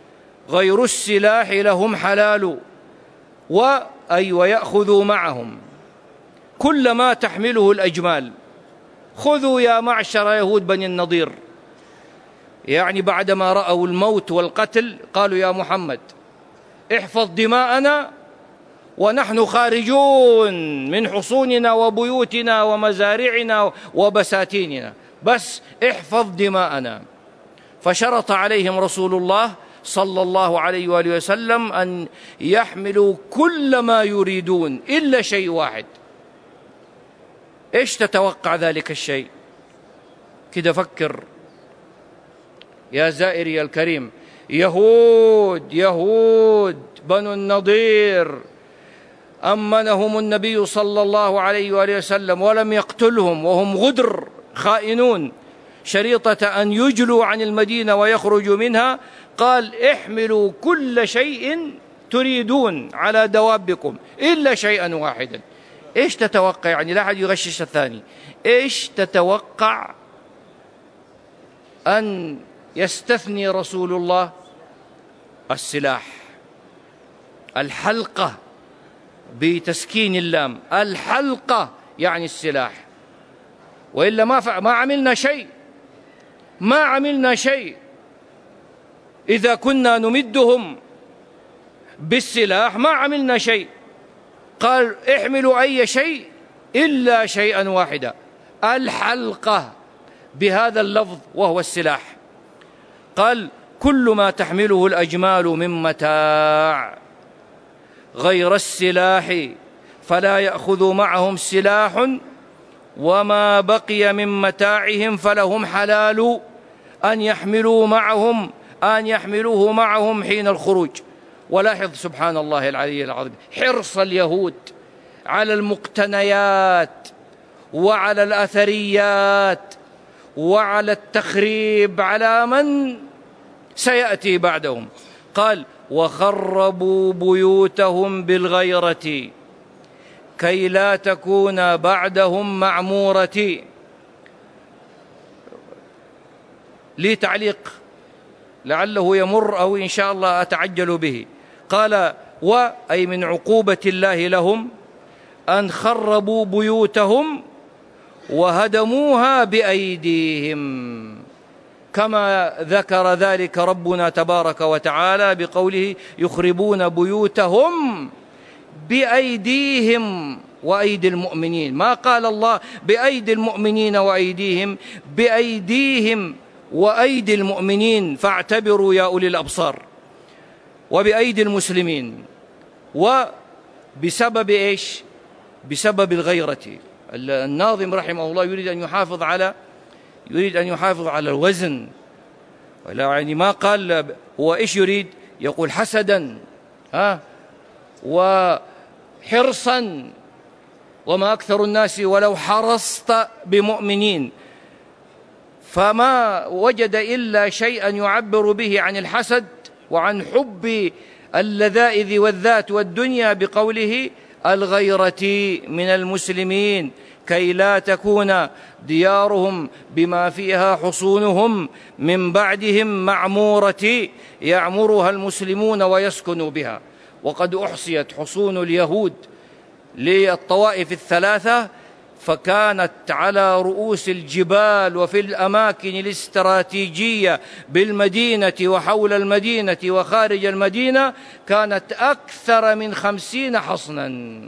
غير السلاح لهم حلال، وأي ويأخذوا معهم كل ما تحمله الأجمال. خذوا يا معشر يهود بني النضير، يعني بعدما رأوا الموت والقتل قالوا يا محمد احفظ دماءنا ونحن خارجون من حصوننا وبيوتنا ومزارعنا وبساتيننا، بس احفظ دماءنا. فشرط عليهم رسول الله صلى الله عليه وآله وسلم أن يحملوا كل ما يريدون إلا شيء واحد. إيش تتوقع ذلك الشيء؟ كده فكر يا زائري الكريم. يهود يهود بنو النضير أمنهم النبي صلى الله عليه وآله وسلم ولم يقتلهم، وهم غدر خائنون، شريطة أن يجلوا عن المدينة ويخرجوا منها. قال احملوا كل شيء تريدون على دوابكم إلا شيئا واحدا. إيش تتوقع؟ يعني لا أحد يغشش الثاني. إيش تتوقع أن يستثني رسول الله؟ السلاح، الحلقة بتسكين اللام، الحلقة يعني السلاح، وإلا ما ف... ما عملنا شيء، ما عملنا شيء إذا كنا نمدهم بالسلاح، ما عملنا شيء. قال احملوا أي شيء إلا شيئا واحدا، الحلقة بهذا اللفظ وهو السلاح. قال كل ما تحمله الأجمال من متاع غير السلاح فلا يأخذوا معهم سلاح، وما بقي من متاعهم فلهم حلال أن يحملوا معهم أن يحملوه معهم حين الخروج. ولاحظ سبحان الله العلي العظيم حرص اليهود على المقتنيات وعلى الأثريات وعلى التخريب على من سيأتي بعدهم. قال وخربوا بيوتهم بالغيرة كي لا تكون بعدهم معمورة. لي تعليق لعله يمر أو إن شاء الله أتعجل به. قال وأي من عقوبة الله لهم أن خربوا بيوتهم وهدموها بأيديهم، كما ذكر ذلك ربنا تبارك وتعالى بقوله يخربون بيوتهم بأيديهم وأيدي المؤمنين. ما قال الله بأيدي المؤمنين وأيديهم، بأيديهم وأيدي المؤمنين، فاعتبروا يا أولي الأبصار، وبأيدي المسلمين. وبسبب إيش؟ بسبب الغيرة. الناظم رحمه الله يريد أن يحافظ على يريد أن يحافظ على الوزن، يعني ما قال هو إيش يريد؟ يقول حسدا ها وحرصا، وما أكثر الناس ولو حرصت بمؤمنين، فما وجد إلا شيئا يعبر به عن الحسد وعن حب اللذائذ والذات والدنيا بقوله الغيرة من المسلمين كي لا تكون ديارهم بما فيها حصونهم من بعدهم معمورة يعمرها المسلمون ويسكنوا بها. وقد أحصيت حصون اليهود للطوائف الثلاثة، فكانت على رؤوس الجبال وفي الأماكن الاستراتيجية بالمدينة وحول المدينة وخارج المدينة، كانت أكثر من خمسين حصنا.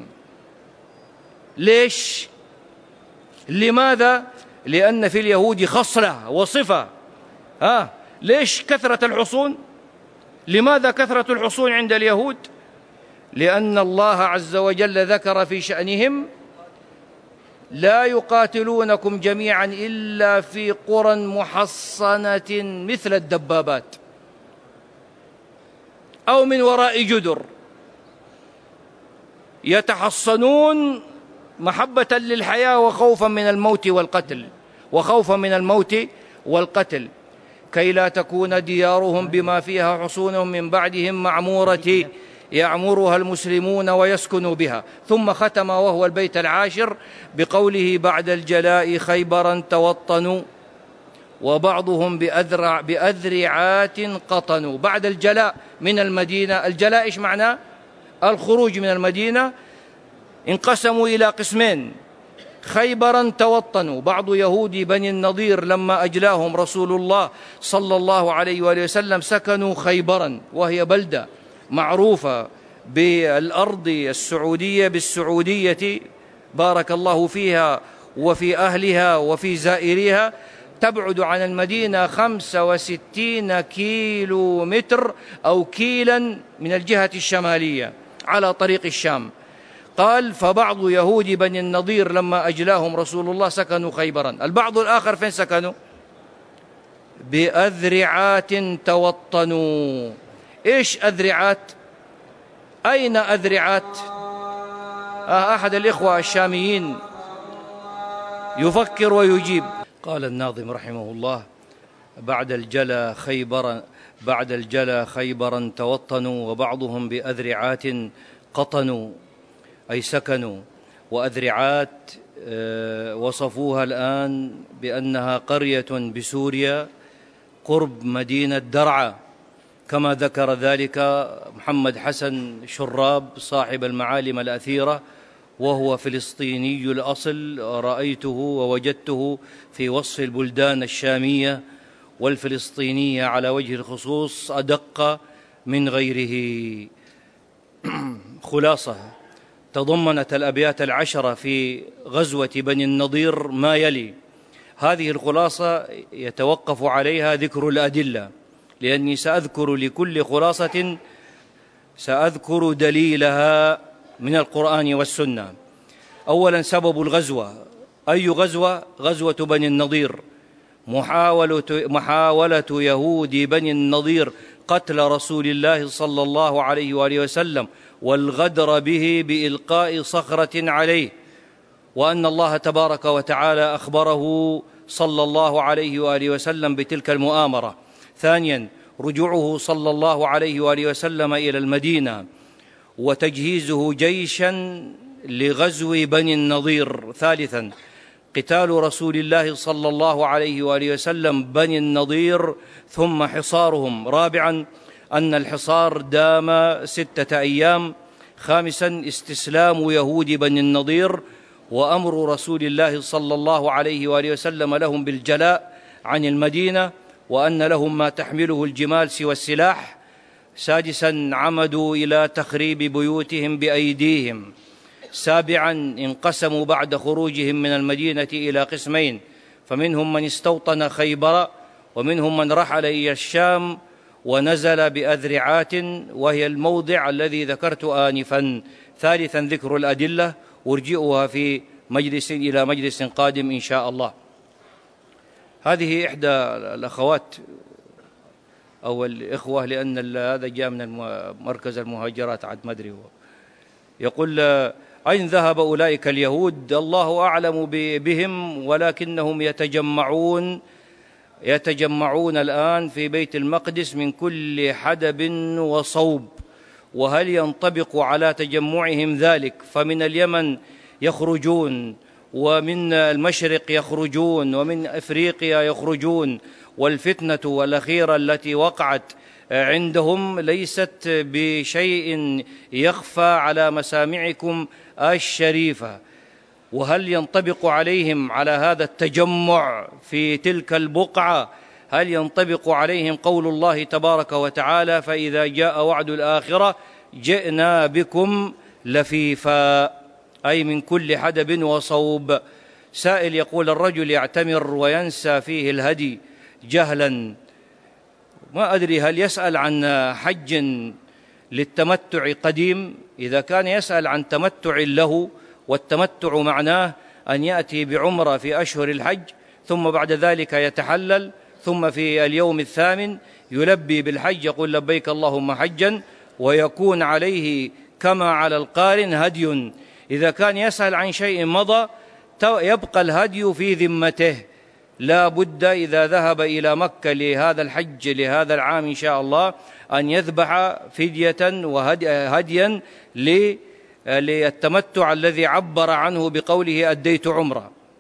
ليش؟ لماذا؟ لأن في اليهود خصلة وصفة. ها ليش كثرة الحصون؟ لماذا كثرة الحصون عند اليهود؟ لأن الله عز وجل ذكر في شأنهم لا يقاتلونكم جميعا إلا في قرى محصنة مثل الدبابات أو من وراء جدر، يتحصنون محبة للحياة وخوفا من الموت والقتل وخوفا من الموت والقتل كي لا تكون ديارهم بما فيها حصونهم من بعدهم معمورة يعمرها المسلمون ويسكنوا بها. ثم ختم وهو البيت العاشر بقوله بعد الجلاء خيبرا توطنوا وبعضهم بأذرع بأذرعات قطنوا. بعد الجلاء من المدينة، الجلاء إيش معناه؟ الخروج من المدينة. انقسموا إلى قسمين: خيبرا توطنوا، بعض يهود بني النضير لما أجلاهم رسول الله صلى الله عليه وآله وسلم سكنوا خيبرا، وهي بلدة معروفة بالأرض السعودية بالسعودية بارك الله فيها وفي أهلها وفي زائريها، تبعد عن المدينة خمسة وستين كيلو متر أو كيلا من الجهة الشمالية على طريق الشام. قال: فبعض يهود بني النضير لما أجلاهم رسول الله سكنوا خيبرا. البعض الآخر فين سكنوا؟ بأذرعات توطنوا. إيش أذرعات؟ أين أذرعات؟ آه أحد الإخوة الشاميين يفكر ويجيب. قال الناظم رحمه الله: بعد الجلا خيبرا بعد الجلا خيبرا توطنوا، وبعضهم بأذرعات قطنوا، أي سكنوا. وأذرعات وصفوها الآن بأنها قرية بسوريا قرب مدينة درعا، كما ذكر ذلك محمد حسن شراب صاحب المعالم الأثيرة، وهو فلسطيني الأصل، رأيته ووجدته في وصف البلدان الشامية والفلسطينية على وجه الخصوص أدق من غيره. خلاصة: تضمنت الأبيات العشرة في غزوة بني النضير ما يلي. هذه الخلاصة يتوقف عليها ذكر الأدلة، لأني سأذكر لكل خلاصة سأذكر دليلها من القرآن والسنة. أولا، سبب الغزوة. أي غزوة؟ غزوة بني النضير، محاولة, محاولة يهود بني النضير قتل رسول الله صلى الله عليه وآله وسلم والغدر به بإلقاء صخرة عليه، وأن الله تبارك وتعالى أخبره صلى الله عليه وآله وسلم بتلك المؤامرة. ثانيا، رجوعه صلى الله عليه وآله وسلم إلى المدينة وتجهيزه جيشا لغزو بني النضير. ثالثا، قتال رسول الله صلى الله عليه وآله وسلم بني النضير ثم حصارهم. رابعا، أن الحصار دام ستة أيام. خامسا، استسلام يهود بني النضير وأمر رسول الله صلى الله عليه وآله وسلم لهم بالجلاء عن المدينة، وأن لهم ما تحمله الجمال سوى السلاح. سادسا، عمدوا إلى تخريب بيوتهم بأيديهم. سابعا، انقسموا بعد خروجهم من المدينة إلى قسمين، فمنهم من استوطن خيبر، ومنهم من رحل إلى الشام ونزل بأذرعات، وهي الموضع الذي ذكرت آنفا. ثالثا، ذكر الأدلة، أرجئها في مجلس إلى مجلس قادم إن شاء الله. هذه إحدى الأخوات أو الإخوة، لأن هذا جاء من مركز المهاجرات عد مدري، يقول: أين ذهب أولئك اليهود؟ الله أعلم بهم، ولكنهم يتجمعون يتجمعون الآن في بيت المقدس من كل حدب وصوب. وهل ينطبق على تجمعهم ذلك؟ فمن اليمن يخرجون، ومن المشرق يخرجون، ومن أفريقيا يخرجون، والفتنة الأخيرة التي وقعت عندهم ليست بشيء يخفى على مسامعكم الشريفة. وهل ينطبق عليهم على هذا التجمع في تلك البقعة، هل ينطبق عليهم قول الله تبارك وتعالى: فإذا جاء وعد الآخرة جئنا بكم لفيفا، أي من كل حدب وصوب؟ سائل يقول: الرجل يعتمر وينسى فيه الهدي جهلا، ما أدري هل يسأل عن حج للتمتع قديم؟ إذا كان يسأل عن تمتع له، والتمتع معناه أن يأتي بعمرة في أشهر الحج، ثم بعد ذلك يتحلل، ثم في اليوم الثامن يلبي بالحج، يقول: لبيك اللهم حجا، ويكون عليه كما على القارن هدي. إذا كان يسأل عن شيء مضى يبقى الهدي في ذمته، لا بد إذا ذهب إلى مكة لهذا الحج لهذا العام إن شاء الله أن يذبح فدية وهديا للتمتع الذي عبر عنه بقوله أديت عمرة.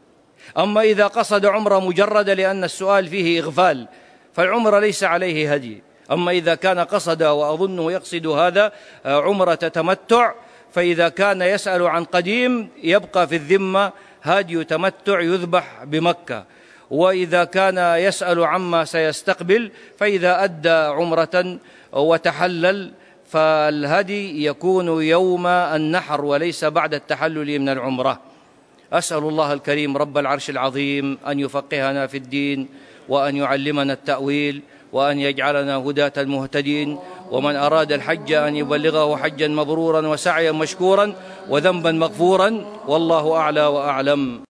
أما إذا قصد عمرة مجردة لأن السؤال فيه إغفال فالعمرة ليس عليه هدي. أما إذا كان قصد، وأظنه يقصد هذا، عمرة تمتع، فإذا كان يسأل عن قديم يبقى في الذمة هدي تمتع يذبح بمكة. وإذا كان يسأل عما سيستقبل فإذا أدى عمرة وتحلل فالهدي يكون يوم النحر وليس بعد التحلل من العمرة. أسأل الله الكريم رب العرش العظيم أن يفقهنا في الدين، وأن يعلمنا التأويل، وأن يجعلنا هداة المهتدين. ومن أراد الحج أن يبلغه حجا مبرورا وسعيا مشكورا وذنبا مغفورا، والله أعلى وأعلم.